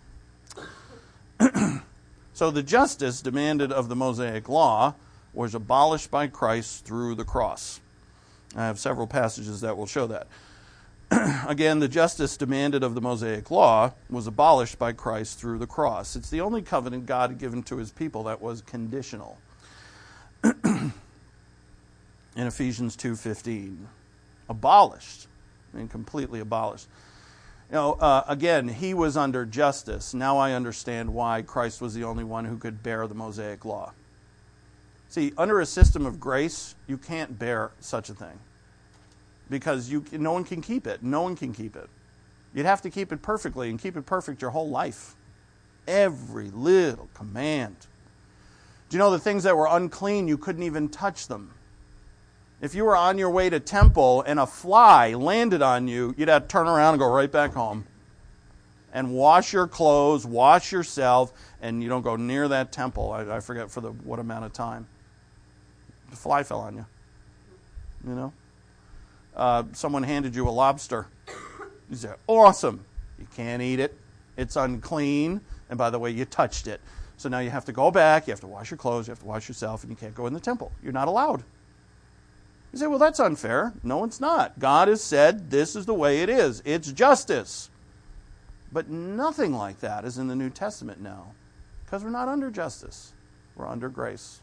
So the justice demanded of the Mosaic law was abolished by Christ through the cross. I have several passages that will show that. Again, the justice demanded of the Mosaic law was abolished by Christ through the cross. It's the only covenant God had given to his people that was conditional. In Ephesians 2:15, abolished, I mean completely abolished. You know, again, he was under justice. Now I understand why Christ was the only one who could bear the Mosaic law. See, under a system of grace, you can't bear such a thing. Because no one can keep it. No one can keep it. You'd have to keep it perfectly and keep it perfect your whole life. Every little command. Do you know the things that were unclean, you couldn't even touch them? If you were on your way to temple and a fly landed on you, you'd have to turn around and go right back home. And wash your clothes, wash yourself, and you don't go near that temple. I forget for what amount of time. The fly fell on you. You know? Someone handed you a lobster. You say, awesome. You can't eat it. It's unclean. And by the way, you touched it. So now you have to go back. You have to wash your clothes. You have to wash yourself. And you can't go in the temple. You're not allowed. You say, well, that's unfair. No, it's not. God has said this is the way it is. It's justice. But nothing like that is in the New Testament now. Because we're not under justice. We're under grace.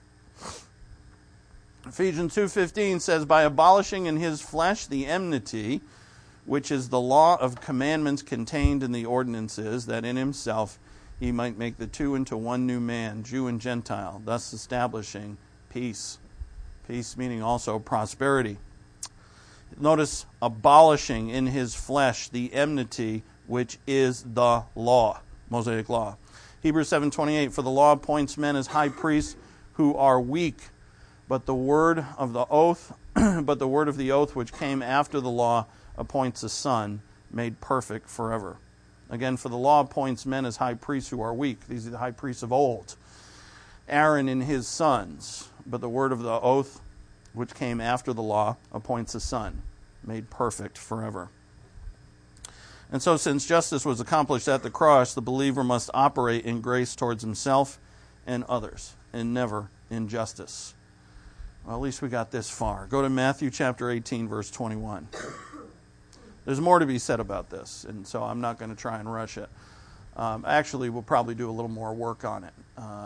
Ephesians 2:15 says, by abolishing in his flesh the enmity, which is the law of commandments contained in the ordinances, that in himself he might make the two into one new man, Jew and Gentile, thus establishing peace. Peace meaning also prosperity. Notice, abolishing in his flesh the enmity, which is the law, Mosaic law. Hebrews 7:28, for the law appoints men as high priests who are weak, but the word of the oath, which came after the law appoints a son made perfect forever. Again, for the law appoints men as high priests who are weak. These are the high priests of old. Aaron and his sons. But the word of the oath, which came after the law, appoints a son, made perfect forever. And so since justice was accomplished at the cross, the believer must operate in grace towards himself and others, and never in justice. Well, at least we got this far. Go to Matthew chapter 18, verse 21. There's more to be said about this, and so I'm not going to try and rush it. Actually, we'll probably do a little more work on it.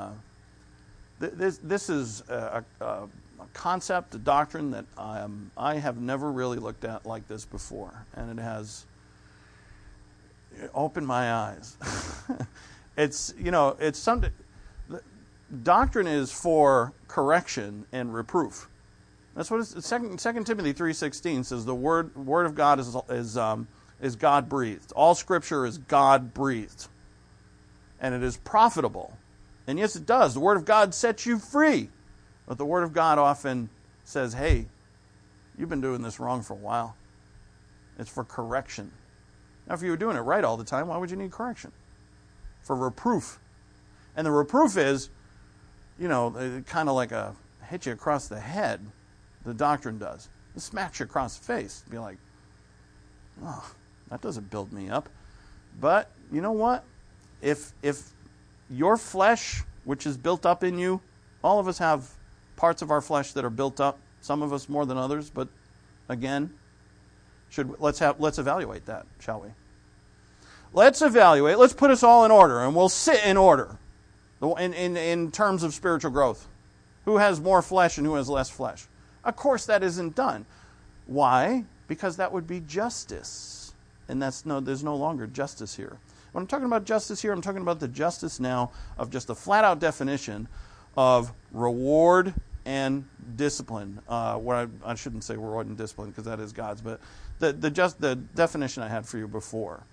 This is a concept, a doctrine that I have never really looked at like this before, and it has opened my eyes. It's something. Doctrine is for correction and reproof. That's what it's, 2 Timothy 3:16 says the word of God is God breathed. All Scripture is God breathed, and it is profitable. And yes, it does. The Word of God sets you free, but the Word of God often says, "Hey, you've been doing this wrong for a while." It's for correction. Now, if you were doing it right all the time, why would you need correction? For reproof, and the reproof is, kind of like a hit you across the head. The doctrine does. It smacks you across the face. Be like, oh, that doesn't build me up. But you know what? If your flesh, which is built up in you, all of us have parts of our flesh that are built up. Some of us more than others. But again, let's evaluate that, shall we? Let's evaluate. Let's put us all in order, and we'll sit in order. In terms of spiritual growth. Who has more flesh and who has less flesh? Of course that isn't done. Why? Because that would be justice. And there's no longer justice here. When I'm talking about justice here, I'm talking about the justice now of just a flat-out definition of reward and discipline. I shouldn't say reward and discipline because that is God's, but the definition I had for you before.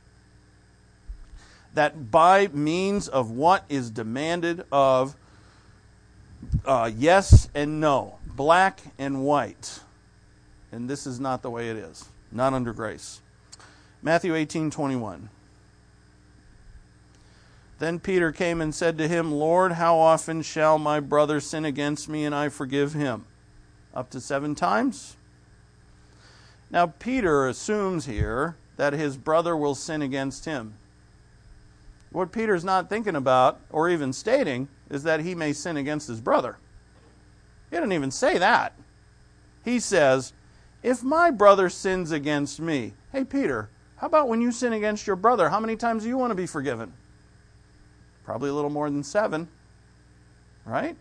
That by means of what is demanded of yes and no, black and white. And this is not the way it is, not under grace. Matthew 18:21. Then Peter came and said to him, Lord, how often shall my brother sin against me and I forgive him? Up to 7 times? Now Peter assumes here that his brother will sin against him. What Peter's not thinking about, or even stating, is that he may sin against his brother. He didn't even say that. He says, if my brother sins against me, hey Peter, how about when you sin against your brother, how many times do you want to be forgiven? Probably a little more than 7, right?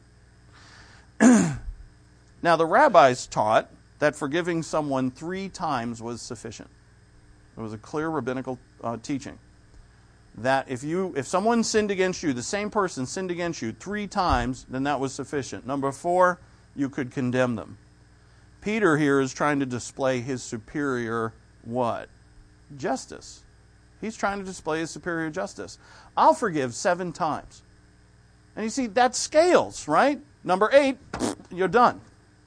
Now the rabbis taught that forgiving someone 3 times was sufficient. It was a clear rabbinical teaching. That if someone sinned against you, the same person sinned against you 3 times, then that was sufficient. Number 4, you could condemn them. Peter here is trying to display his superior what? Justice. He's trying to display his superior justice. I'll forgive 7 times. And you see, that scales, right? Number 8, you're done.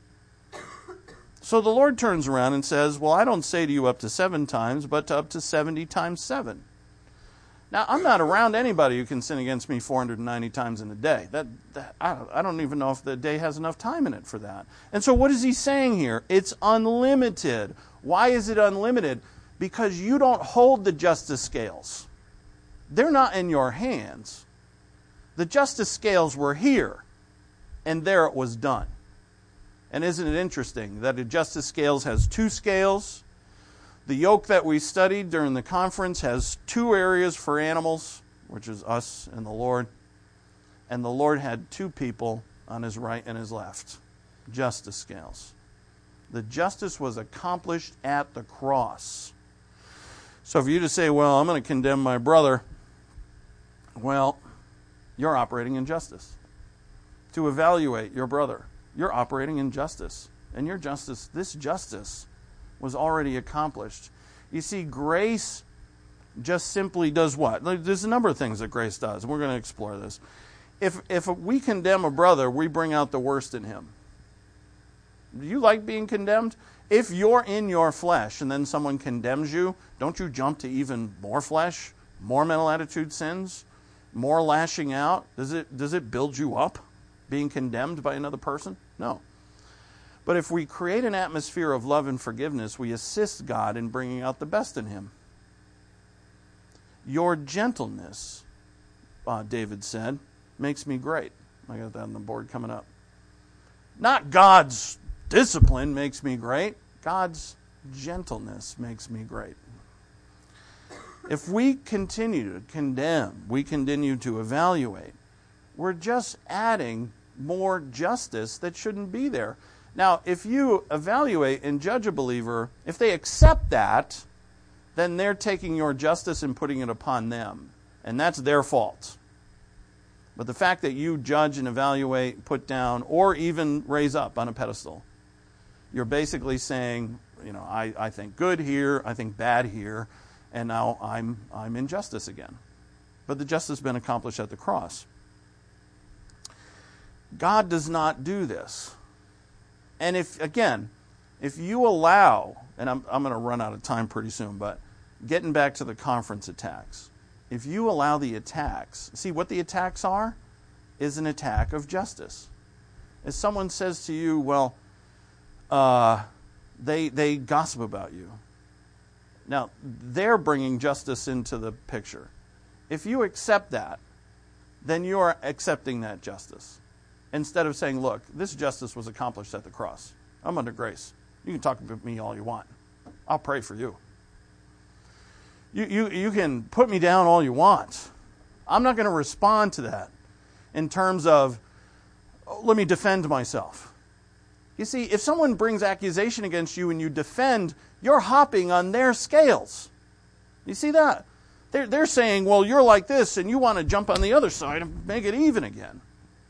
So the Lord turns around and says, well, I don't say to you up to 7 times, but to up to 70 times 7. Now, I'm not around anybody who can sin against me 490 times in a day. I don't even know if the day has enough time in it for that. And so what is he saying here? It's unlimited. Why is it unlimited? Because you don't hold the justice scales. They're not in your hands. The justice scales were here, and there it was done. And isn't it interesting that the justice scales has 2 scales? The yoke that we studied during the conference has 2 areas for animals, which is us and the Lord. And the Lord had 2 people on his right and his left. Justice scales. The justice was accomplished at the cross. So for you to say, well, I'm going to condemn my brother, well, you're operating in justice. To evaluate your brother, you're operating in justice. And your justice, this justice, was already accomplished. You see, grace just simply does what? There's a number of things that grace does, and we're going to explore this. If we condemn a brother, we bring out the worst in him. Do you like being condemned? If you're in your flesh and then someone condemns you, don't you jump to even more flesh? More mental attitude sins, more lashing out. Does it build you up, being condemned by another person? No. But if we create an atmosphere of love and forgiveness, we assist God in bringing out the best in him. Your gentleness, David said, makes me great. I got that on the board coming up. Not God's discipline makes me great. God's gentleness makes me great. If we continue to condemn, we continue to evaluate, we're just adding more justice that shouldn't be there. Now, if you evaluate and judge a believer, if they accept that, then they're taking your justice and putting it upon them. And that's their fault. But the fact that you judge and evaluate, put down, or even raise up on a pedestal, you're basically saying, I think good here, I think bad here, and now I'm in justice again. But the justice has been accomplished at the cross. God does not do this. And if you allow, and I'm going to run out of time pretty soon, but getting back to the conference attacks, if you allow the attacks, see what the attacks are is an attack of justice. If someone says to you, well, they gossip about you. Now, they're bringing justice into the picture. If you accept that, then you are accepting that justice. Instead of saying, look, this justice was accomplished at the cross. I'm under grace. You can talk about me all you want. I'll pray for you. You can put me down all you want. I'm not going to respond to that in terms of, let me defend myself. You see, if someone brings accusation against you and you defend, you're hopping on their scales. You see that? They're saying, well, you're like this, and you want to jump on the other side and make it even again.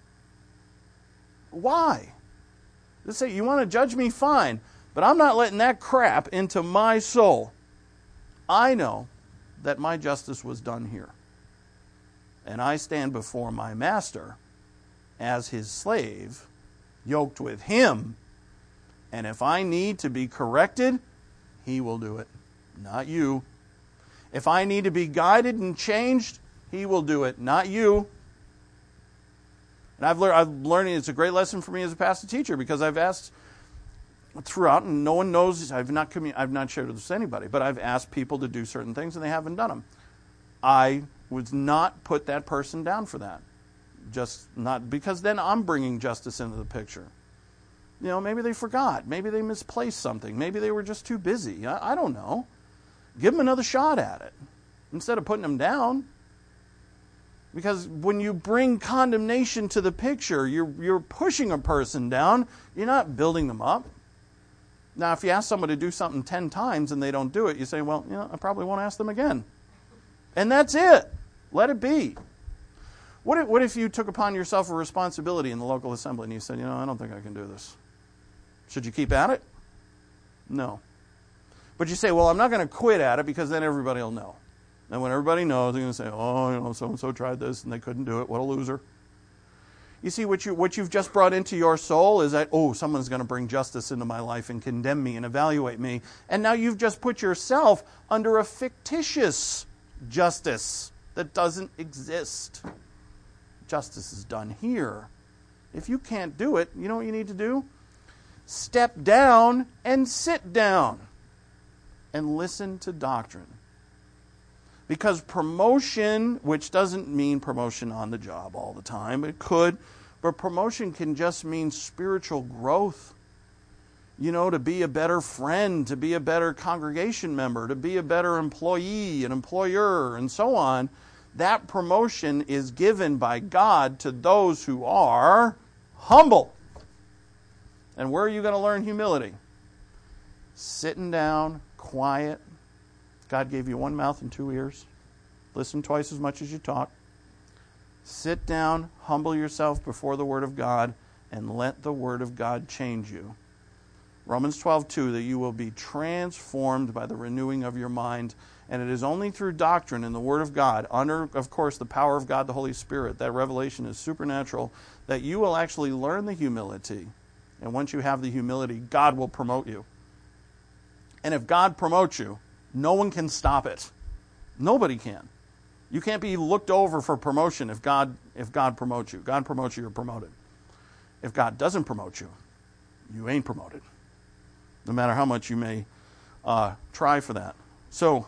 Why? They say, you want to judge me? Fine. But I'm not letting that crap into my soul. I know that my justice was done here. And I stand before my master as his slave, yoked with him. And if I need to be corrected, he will do it, not you. If I need to be guided and changed, he will do it, not you. And I've learned it's a great lesson for me as a pastor teacher, because I've asked throughout, and no one knows, I've not shared this with anybody, but I've asked people to do certain things and they haven't done them. I would not put that person down for that. Just not, because then I'm bringing justice into the picture. Maybe they forgot. Maybe they misplaced something. Maybe they were just too busy. I don't know. Give them another shot at it instead of putting them down. Because when you bring condemnation to the picture, you're pushing a person down. You're not building them up. Now, if you ask someone to do something 10 times and they don't do it, you say, well, I probably won't ask them again. And that's it. Let it be. What if you took upon yourself a responsibility in the local assembly and you said, I don't think I can do this. Should you keep at it? No. But you say, well, I'm not going to quit at it because then everybody will know. And when everybody knows, they're going to say, oh, so-and-so tried this and they couldn't do it. What a loser. You see, what you've just brought into your soul is that, someone's going to bring justice into my life and condemn me and evaluate me. And now you've just put yourself under a fictitious justice that doesn't exist. Justice is done here. If you can't do it, you know what you need to do? Step down and sit down and listen to doctrine. Because promotion, which doesn't mean promotion on the job all the time, it could, but promotion can just mean spiritual growth. To be a better friend, to be a better congregation member, to be a better employee, an employer, and so on. That promotion is given by God to those who are humble. And where are you going to learn humility? Sitting down, quiet. God gave you one mouth and two ears. Listen twice as much as you talk. Sit down, humble yourself before the Word of God, and let the Word of God change you. Romans 12:2, that you will be transformed by the renewing of your mind. And it is only through doctrine and the Word of God, under, of course, the power of God, the Holy Spirit, that revelation is supernatural, that you will actually learn the humility. And once you have the humility, God will promote you. And if God promotes you, no one can stop it. Nobody can. You can't be looked over for promotion if God promotes you. God promotes you, you're promoted. If God doesn't promote you, you ain't promoted. No matter how much you may try for that. So,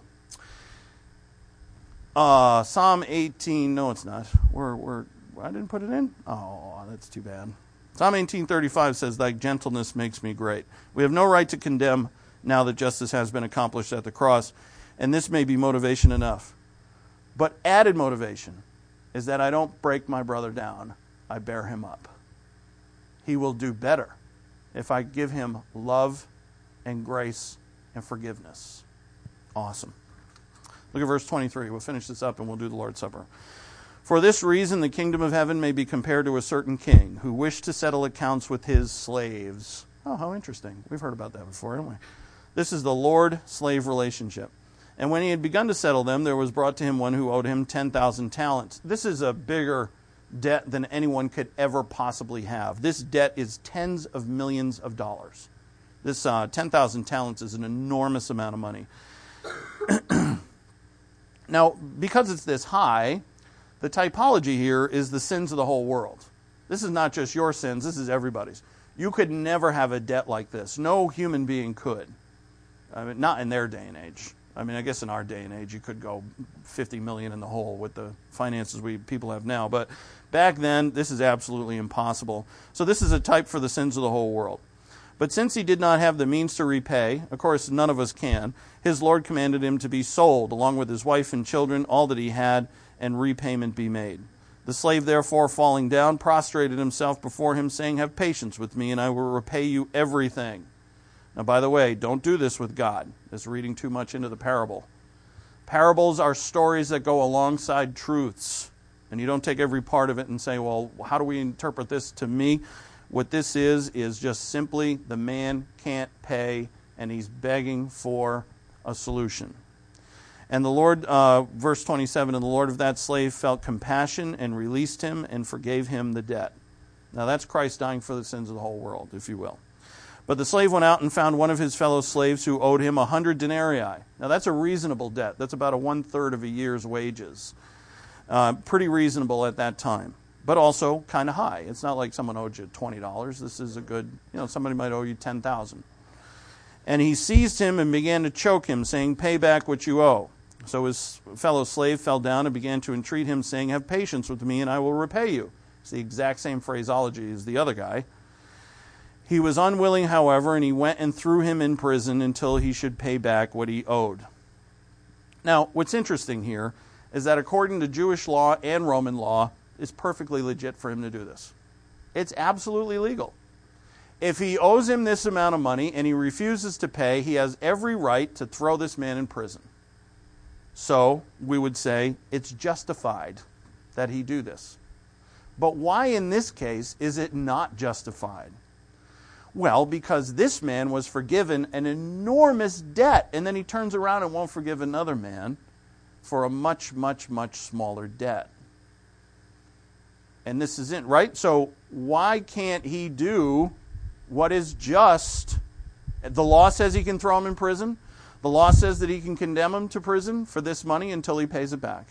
Psalm 18, no it's not. I didn't put it in? Oh, that's too bad. Psalm 18:35 says, "Thy gentleness makes me great." We have no right to condemn now that justice has been accomplished at the cross, and this may be motivation enough. But added motivation is that I don't break my brother down, I bear him up. He will do better if I give him love and grace and forgiveness. Awesome. Look at verse 23. We'll finish this up and we'll do the Lord's Supper. "For this reason the kingdom of heaven may be compared to a certain king who wished to settle accounts with his slaves." Oh, how interesting. We've heard about that before, haven't we? This is the Lord-slave relationship. "And when he had begun to settle them, there was brought to him one who owed him 10,000 talents. This is a bigger debt than anyone could ever possibly have. This debt is tens of millions of dollars. This 10,000 talents is an enormous amount of money. Now, because it's this high, the typology here is the sins of the whole world. This is not just your sins, this is everybody's. You could never have a debt like this. No human being could. I mean, not in their day and age. I mean, I guess in our day and age you could go 50 million in the hole with the finances people have now. But back then, this is absolutely impossible. So this is a type for the sins of the whole world. But since he did not have the means to repay, of course none of us can, his Lord commanded him to be sold, along with his wife and children, all that he had, and repayment be made. The slave therefore, falling down, prostrated himself before him, saying, 'Have patience with me, and I will repay you everything.'" Now, by the way, don't do this with God. It's reading too much into the parable. Parables are stories that go alongside truths. And you don't take every part of it and say, well, how do we interpret this to me? What this is just simply the man can't pay, and he's begging for a solution. "And the Lord," verse 27, "and the Lord of that slave felt compassion and released him and forgave him the debt." Now that's Christ dying for the sins of the whole world, if you will. "But the slave went out and found one of his fellow slaves who owed him 100 denarii. Now that's a reasonable debt. That's about 1/3 of a year's wages. Pretty reasonable at that time, but also kind of high. It's not like someone owed you $20. This is a good, somebody might owe you 10,000. "And he seized him and began to choke him, saying, 'Pay back what you owe.' So his fellow slave fell down and began to entreat him, saying, 'Have patience with me, and I will repay you.'" It's the exact same phraseology as the other guy. "He was unwilling, however, and he went and threw him in prison until he should pay back what he owed." Now, what's interesting here is that according to Jewish law and Roman law, it's perfectly legit for him to do this. It's absolutely legal. If he owes him this amount of money and he refuses to pay, he has every right to throw this man in prison. So we would say it's justified that he do this. But why in this case is it not justified? Well, because this man was forgiven an enormous debt, and then he turns around and won't forgive another man for a much, much, much smaller debt. And this isn't right. So why can't he do what is just? The law says he can throw him in prison. The law says that he can condemn him to prison for this money until he pays it back.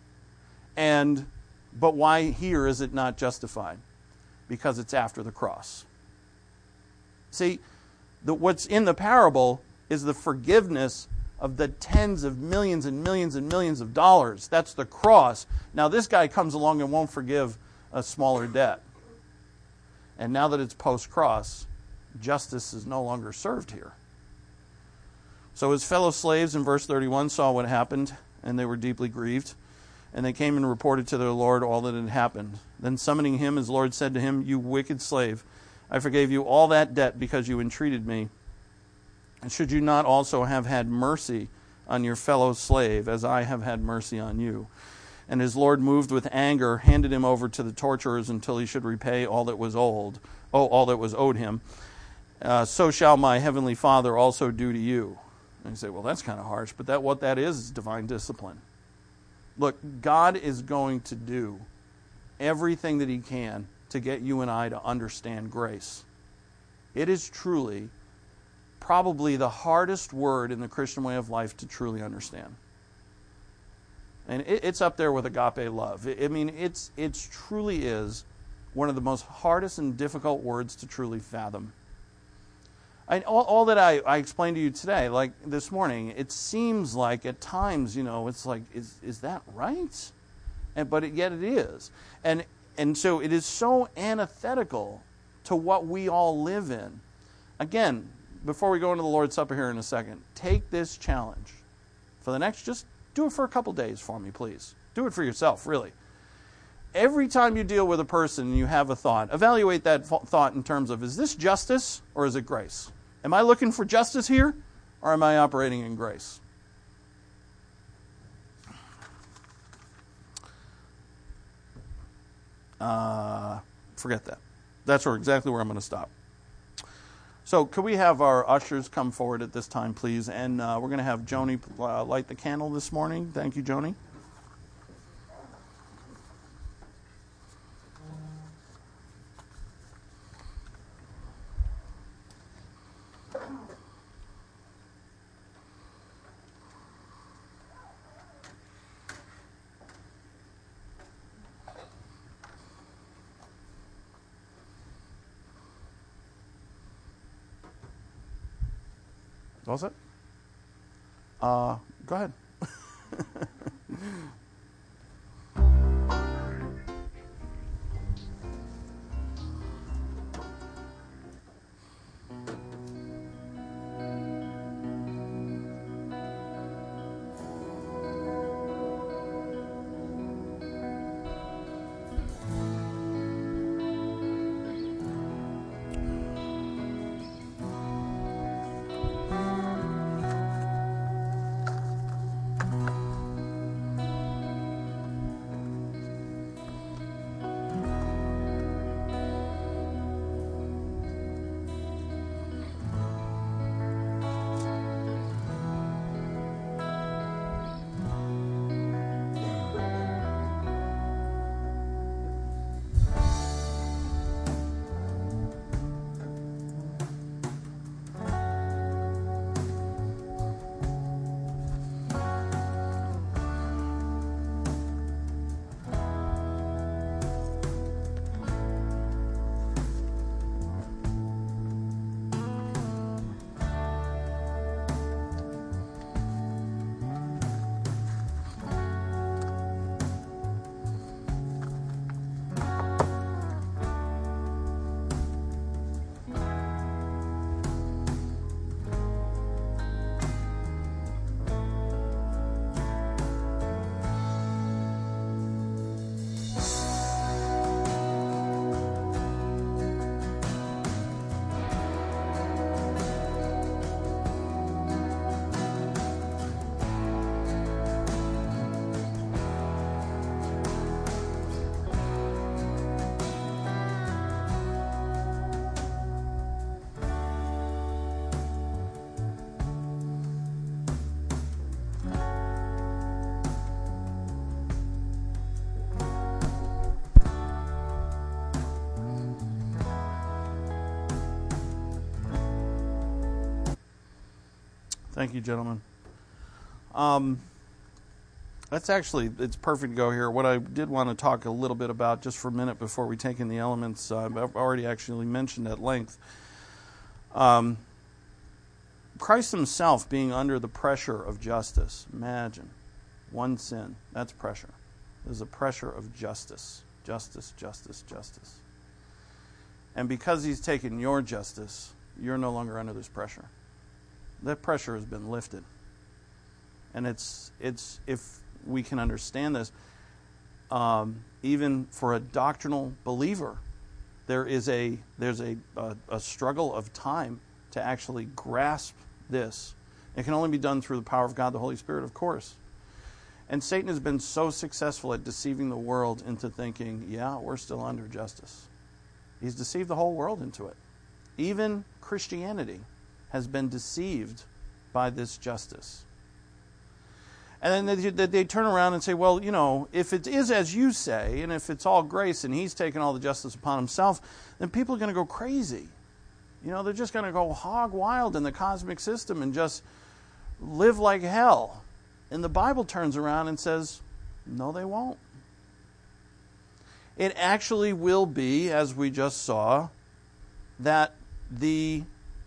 But why here is it not justified? Because it's after the cross. See, what's in the parable is the forgiveness of the tens of millions and millions and millions of dollars. That's the cross. Now this guy comes along and won't forgive a smaller debt. And now that it's post-cross, justice is no longer served here. So his fellow slaves in verse 31 saw what happened, and they were deeply grieved. And they came and reported to their Lord all that had happened. Then summoning him, his Lord said to him, "You wicked slave, I forgave you all that debt because you entreated me. And should you not also have had mercy on your fellow slave, as I have had mercy on you?" And his Lord, moved with anger, handed him over to the torturers until he should repay all that was owed him. So shall my heavenly Father also do to you. And you say, well, that's kind of harsh, but what that is divine discipline. Look, God is going to do everything that he can to get you and I to understand grace. It is truly probably the hardest word in the Christian way of life to truly understand. And it's up there with agape love. I mean, it's truly is one of the most hardest and difficult words to truly fathom. All that I explained to you today, like this morning, it seems like at times, it's like, is that right? But yet it is. And so it is so antithetical to what we all live in. Again, before we go into the Lord's Supper here in a second, take this challenge. For the next, just do it for a couple days for me, please. Do it for yourself, really. Every time you deal with a person and you have a thought, evaluate that thought in terms of, is this justice or is it grace? Am I looking for justice here or am I operating in grace? Forget that. That's exactly where I'm going to stop. So could we have our ushers come forward at this time, please? And we're going to have Joni light the candle this morning. Thank you, Joni. Was it? Go ahead. Thank you, gentlemen. It's perfect to go here. What I did want to talk a little bit about just for a minute before we take in the elements, I've already actually mentioned at length. Christ himself being under the pressure of justice. Imagine, one sin, that's pressure. There's a pressure of justice. Justice, justice, justice. And because he's taken your justice, you're no longer under this pressure. That pressure has been lifted. And it's if we can understand this, even for a doctrinal believer, there's a struggle of time to actually grasp this. It can only be done through the power of God, the Holy Spirit, of course. And Satan has been so successful at deceiving the world into thinking, yeah, we're still under justice. He's deceived the whole world into it. Even Christianity has been deceived by this justice. And then they turn around and say, well, if it is as you say, and if it's all grace and he's taken all the justice upon himself, then people are going to go crazy. They're just going to go hog wild in the cosmic system and just live like hell. And the Bible turns around and says, No, they won't. It actually will be, as we just saw, that the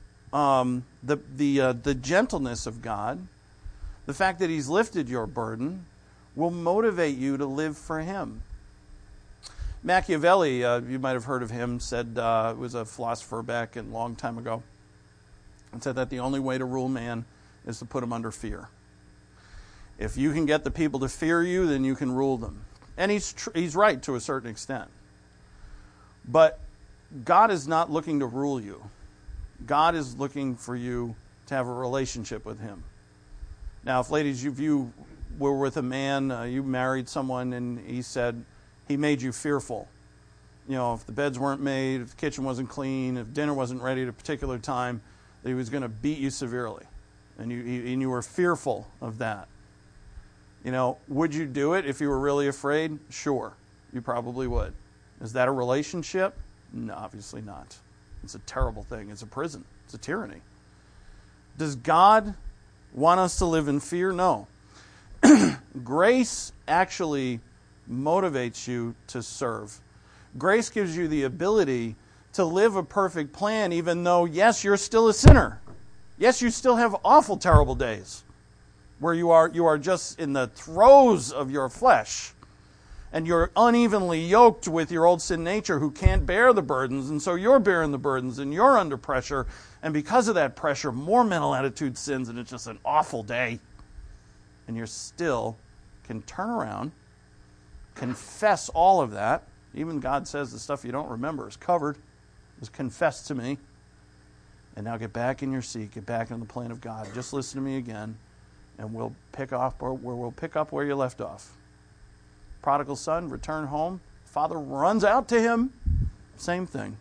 gentleness of God, the fact that He's lifted your burden, will motivate you to live for Him. Machiavelli, you might have heard of him, said, was a philosopher back a long time ago, and said that the only way to rule man is to put him under fear. If you can get the people to fear you, then you can rule them. And he's right to a certain extent. But God is not looking to rule you. God is looking for you to have a relationship with Him. Now, if ladies, if you were with a man, you married someone, and he made you fearful. You know, if the beds weren't made, if the kitchen wasn't clean, if dinner wasn't ready at a particular time, that he was going to beat you severely. And you were fearful of that. You know, would you do it if you were really afraid? Sure, you probably would. Is that a relationship? No, obviously not. It's a terrible thing. It's a prison. It's a tyranny. Does God want us to live in fear? No. Grace actually motivates you to serve. Grace gives you the ability to live a perfect plan, even though, yes, you're still a sinner. Yes, you still have awful, terrible days where you are just in the throes of your flesh, and you're unevenly yoked with your old sin nature who can't bear the burdens, and so you're bearing the burdens, and you're under pressure, and because of that pressure, more mental attitude sins, and it's just an awful day. And you still can turn around, confess all of that. Even God says the stuff you don't remember is covered, is confessed to me. And now get back in your seat, get back in the plan of God. Just listen to me again, and we'll pick up where you left off. Prodigal son, return home. Father runs out to him. Same thing.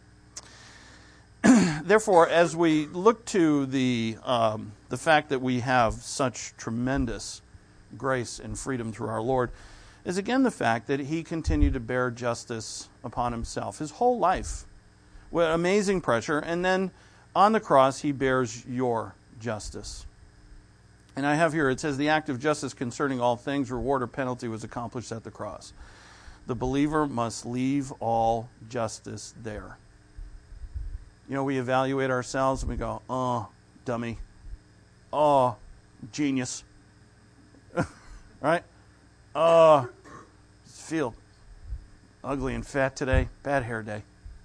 Therefore, as we look to the fact that we have such tremendous grace and freedom through our Lord, is again the fact that He continued to bear justice upon Himself His whole life with amazing pressure, and then on the cross He bears your justice. And I have here, it says, the act of justice concerning all things, reward or penalty, was accomplished at the cross. The believer must leave all justice there. You know, we evaluate ourselves and we go, oh, dummy. Oh, genius. Right? Oh, feel ugly and fat today. Bad hair day.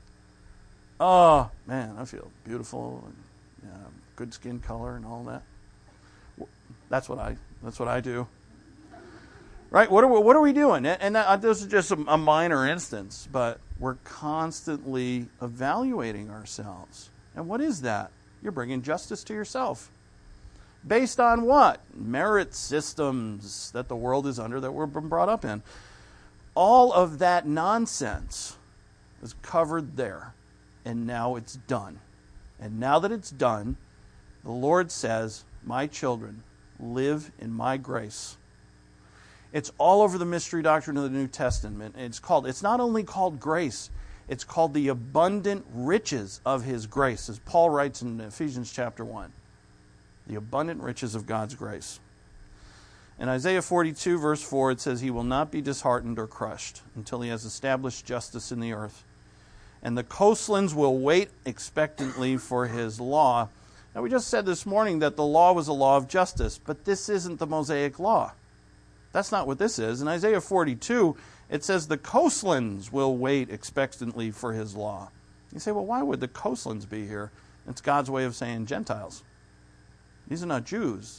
Oh, man, I feel beautiful and good skin color and all that. That's what I do. Right? What are we doing? And this is just a minor instance, but we're constantly evaluating ourselves. And what is that? You're bringing justice to yourself. Based on what? Merit systems that the world is under, that we've been brought up in. All of that nonsense is covered there. And now it's done. And now that it's done, the Lord says, my children, live in my grace. It's all over the mystery doctrine of the New Testament. It's not only called grace, it's called the abundant riches of His grace, as Paul writes in Ephesians chapter 1. The abundant riches of God's grace. In Isaiah 42, verse 4, it says, He will not be disheartened or crushed until He has established justice in the earth. And the coastlands will wait expectantly for His law. Now, we just said this morning that the law was a law of justice, but this isn't the Mosaic law. That's not what this is. In Isaiah 42, it says the coastlands will wait expectantly for His law. You say, well, why would the coastlands be here? It's God's way of saying Gentiles. These are not Jews.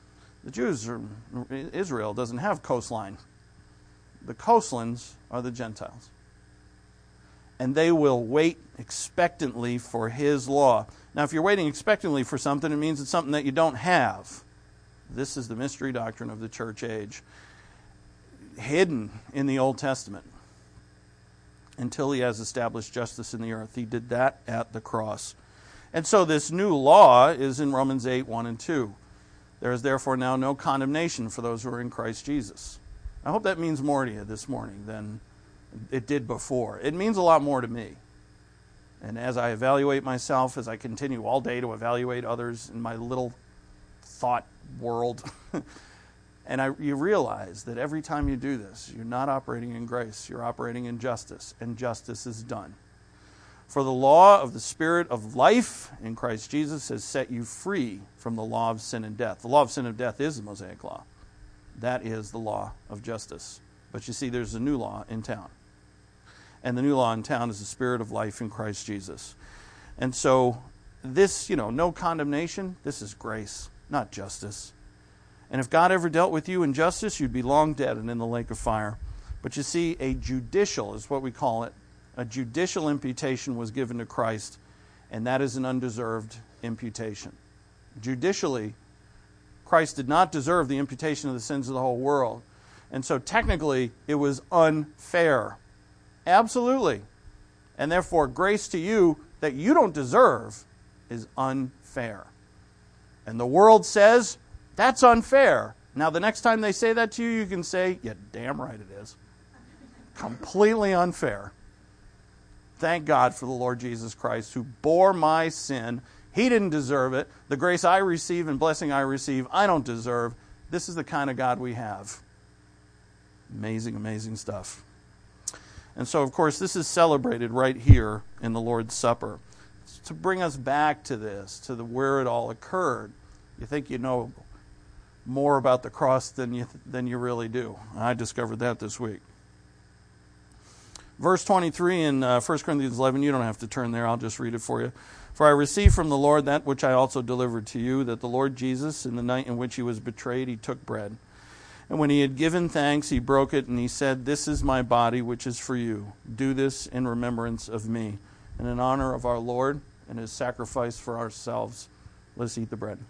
Israel doesn't have coastline. The coastlands are the Gentiles. And they will wait expectantly for His law. Now, if you're waiting expectantly for something, it means it's something that you don't have. This is the mystery doctrine of the church age, hidden in the Old Testament until He has established justice in the earth. He did that at the cross. And so this new law is in Romans 8, 1 and 2. There is therefore now no condemnation for those who are in Christ Jesus. I hope that means more to you this morning than it did before. It means a lot more to me. And as I evaluate myself, as I continue all day to evaluate others in my little thought world, And you realize that every time you do this, you're not operating in grace, you're operating in justice, and justice is done. For the law of the Spirit of life in Christ Jesus has set you free from the law of sin and death. The law of sin and death is the Mosaic law. That is the law of justice. But you see, there's a new law in town. And the new law in town is the Spirit of life in Christ Jesus. And so this, no condemnation, this is grace, not justice. And if God ever dealt with you in justice, you'd be long dead and in the lake of fire. But you see, a judicial is what we call it. A judicial imputation was given to Christ, and that is an undeserved imputation. Judicially, Christ did not deserve the imputation of the sins of the whole world. And so technically, it was unfair. Absolutely. And therefore, grace to you that you don't deserve is unfair. And the world says, that's unfair. Now, the next time they say that to you, you can say, yeah, damn right it is. Completely unfair. Thank God for the Lord Jesus Christ, who bore my sin. He didn't deserve it. The grace I receive and blessing I receive, I don't deserve. This is the kind of God we have. Amazing, amazing stuff. And so, of course, this is celebrated right here in the Lord's Supper. It's to bring us back to this, to where it all occurred. You think you know more about the cross than you really do. I discovered that this week. Verse 23 in 1 Corinthians 11, you don't have to turn there, I'll just read it for you. For I received from the Lord that which I also delivered to you, that the Lord Jesus, in the night in which he was betrayed, he took bread. And when he had given thanks, he broke it, and he said, this is my body, which is for you. Do this in remembrance of me. And in honor of our Lord and his sacrifice for ourselves, let's eat the bread.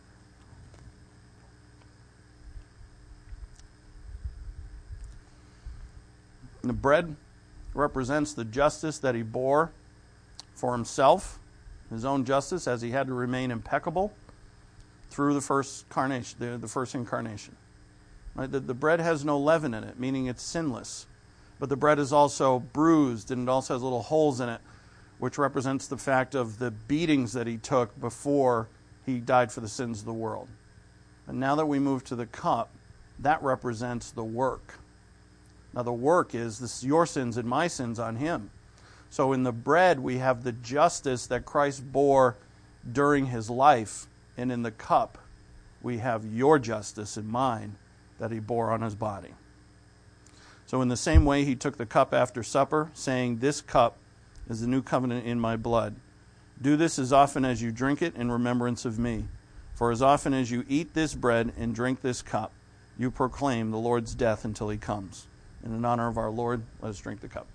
And the bread represents the justice that he bore for himself, his own justice, as he had to remain impeccable through the first incarnation. Right? The bread has no leaven in it, meaning it's sinless. But the bread is also bruised, and it also has little holes in it, which represents the fact of the beatings that he took before he died for the sins of the world. And now that we move to the cup, that represents the work. Now the work is this, your sins and my sins on him. So in the bread we have the justice that Christ bore during his life, and in the cup we have your justice and mine that he bore on his body. So in the same way he took the cup after supper, saying, this cup is the new covenant in my blood. Do this as often as you drink it in remembrance of me. For as often as you eat this bread and drink this cup, you proclaim the Lord's death until he comes. And in honor of our Lord, let us drink the cup.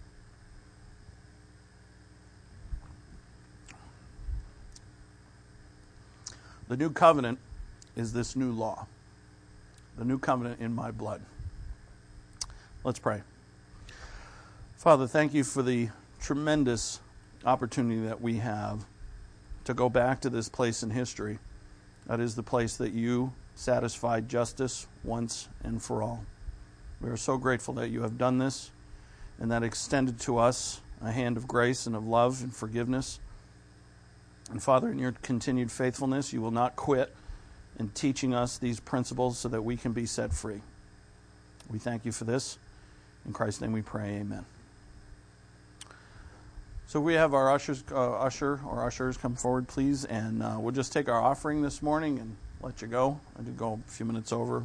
The new covenant is this new law. The new covenant in my blood. Let's pray. Father, thank you for the tremendous opportunity that we have to go back to this place in history. That is the place that you satisfied justice once and for all. We are so grateful that you have done this and that extended to us a hand of grace and of love and forgiveness. And Father, in your continued faithfulness, you will not quit in teaching us these principles so that we can be set free. We thank you for this. In Christ's name we pray, amen. So we have our ushers come forward, please, and we'll just take our offering this morning and let you go. I did go a few minutes over.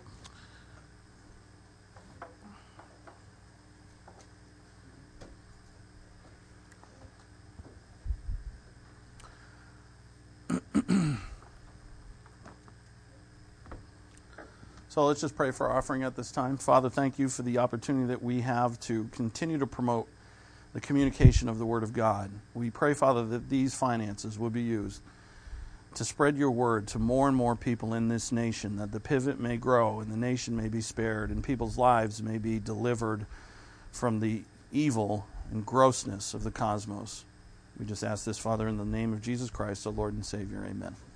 So let's just pray for our offering at this time. Father, thank you for the opportunity that we have to continue to promote the communication of the Word of God. We pray, Father, that these finances will be used to spread your word to more and more people in this nation, that the pivot may grow and the nation may be spared and people's lives may be delivered from the evil and grossness of the cosmos. We just ask this, Father, in the name of Jesus Christ, our Lord and Savior. Amen.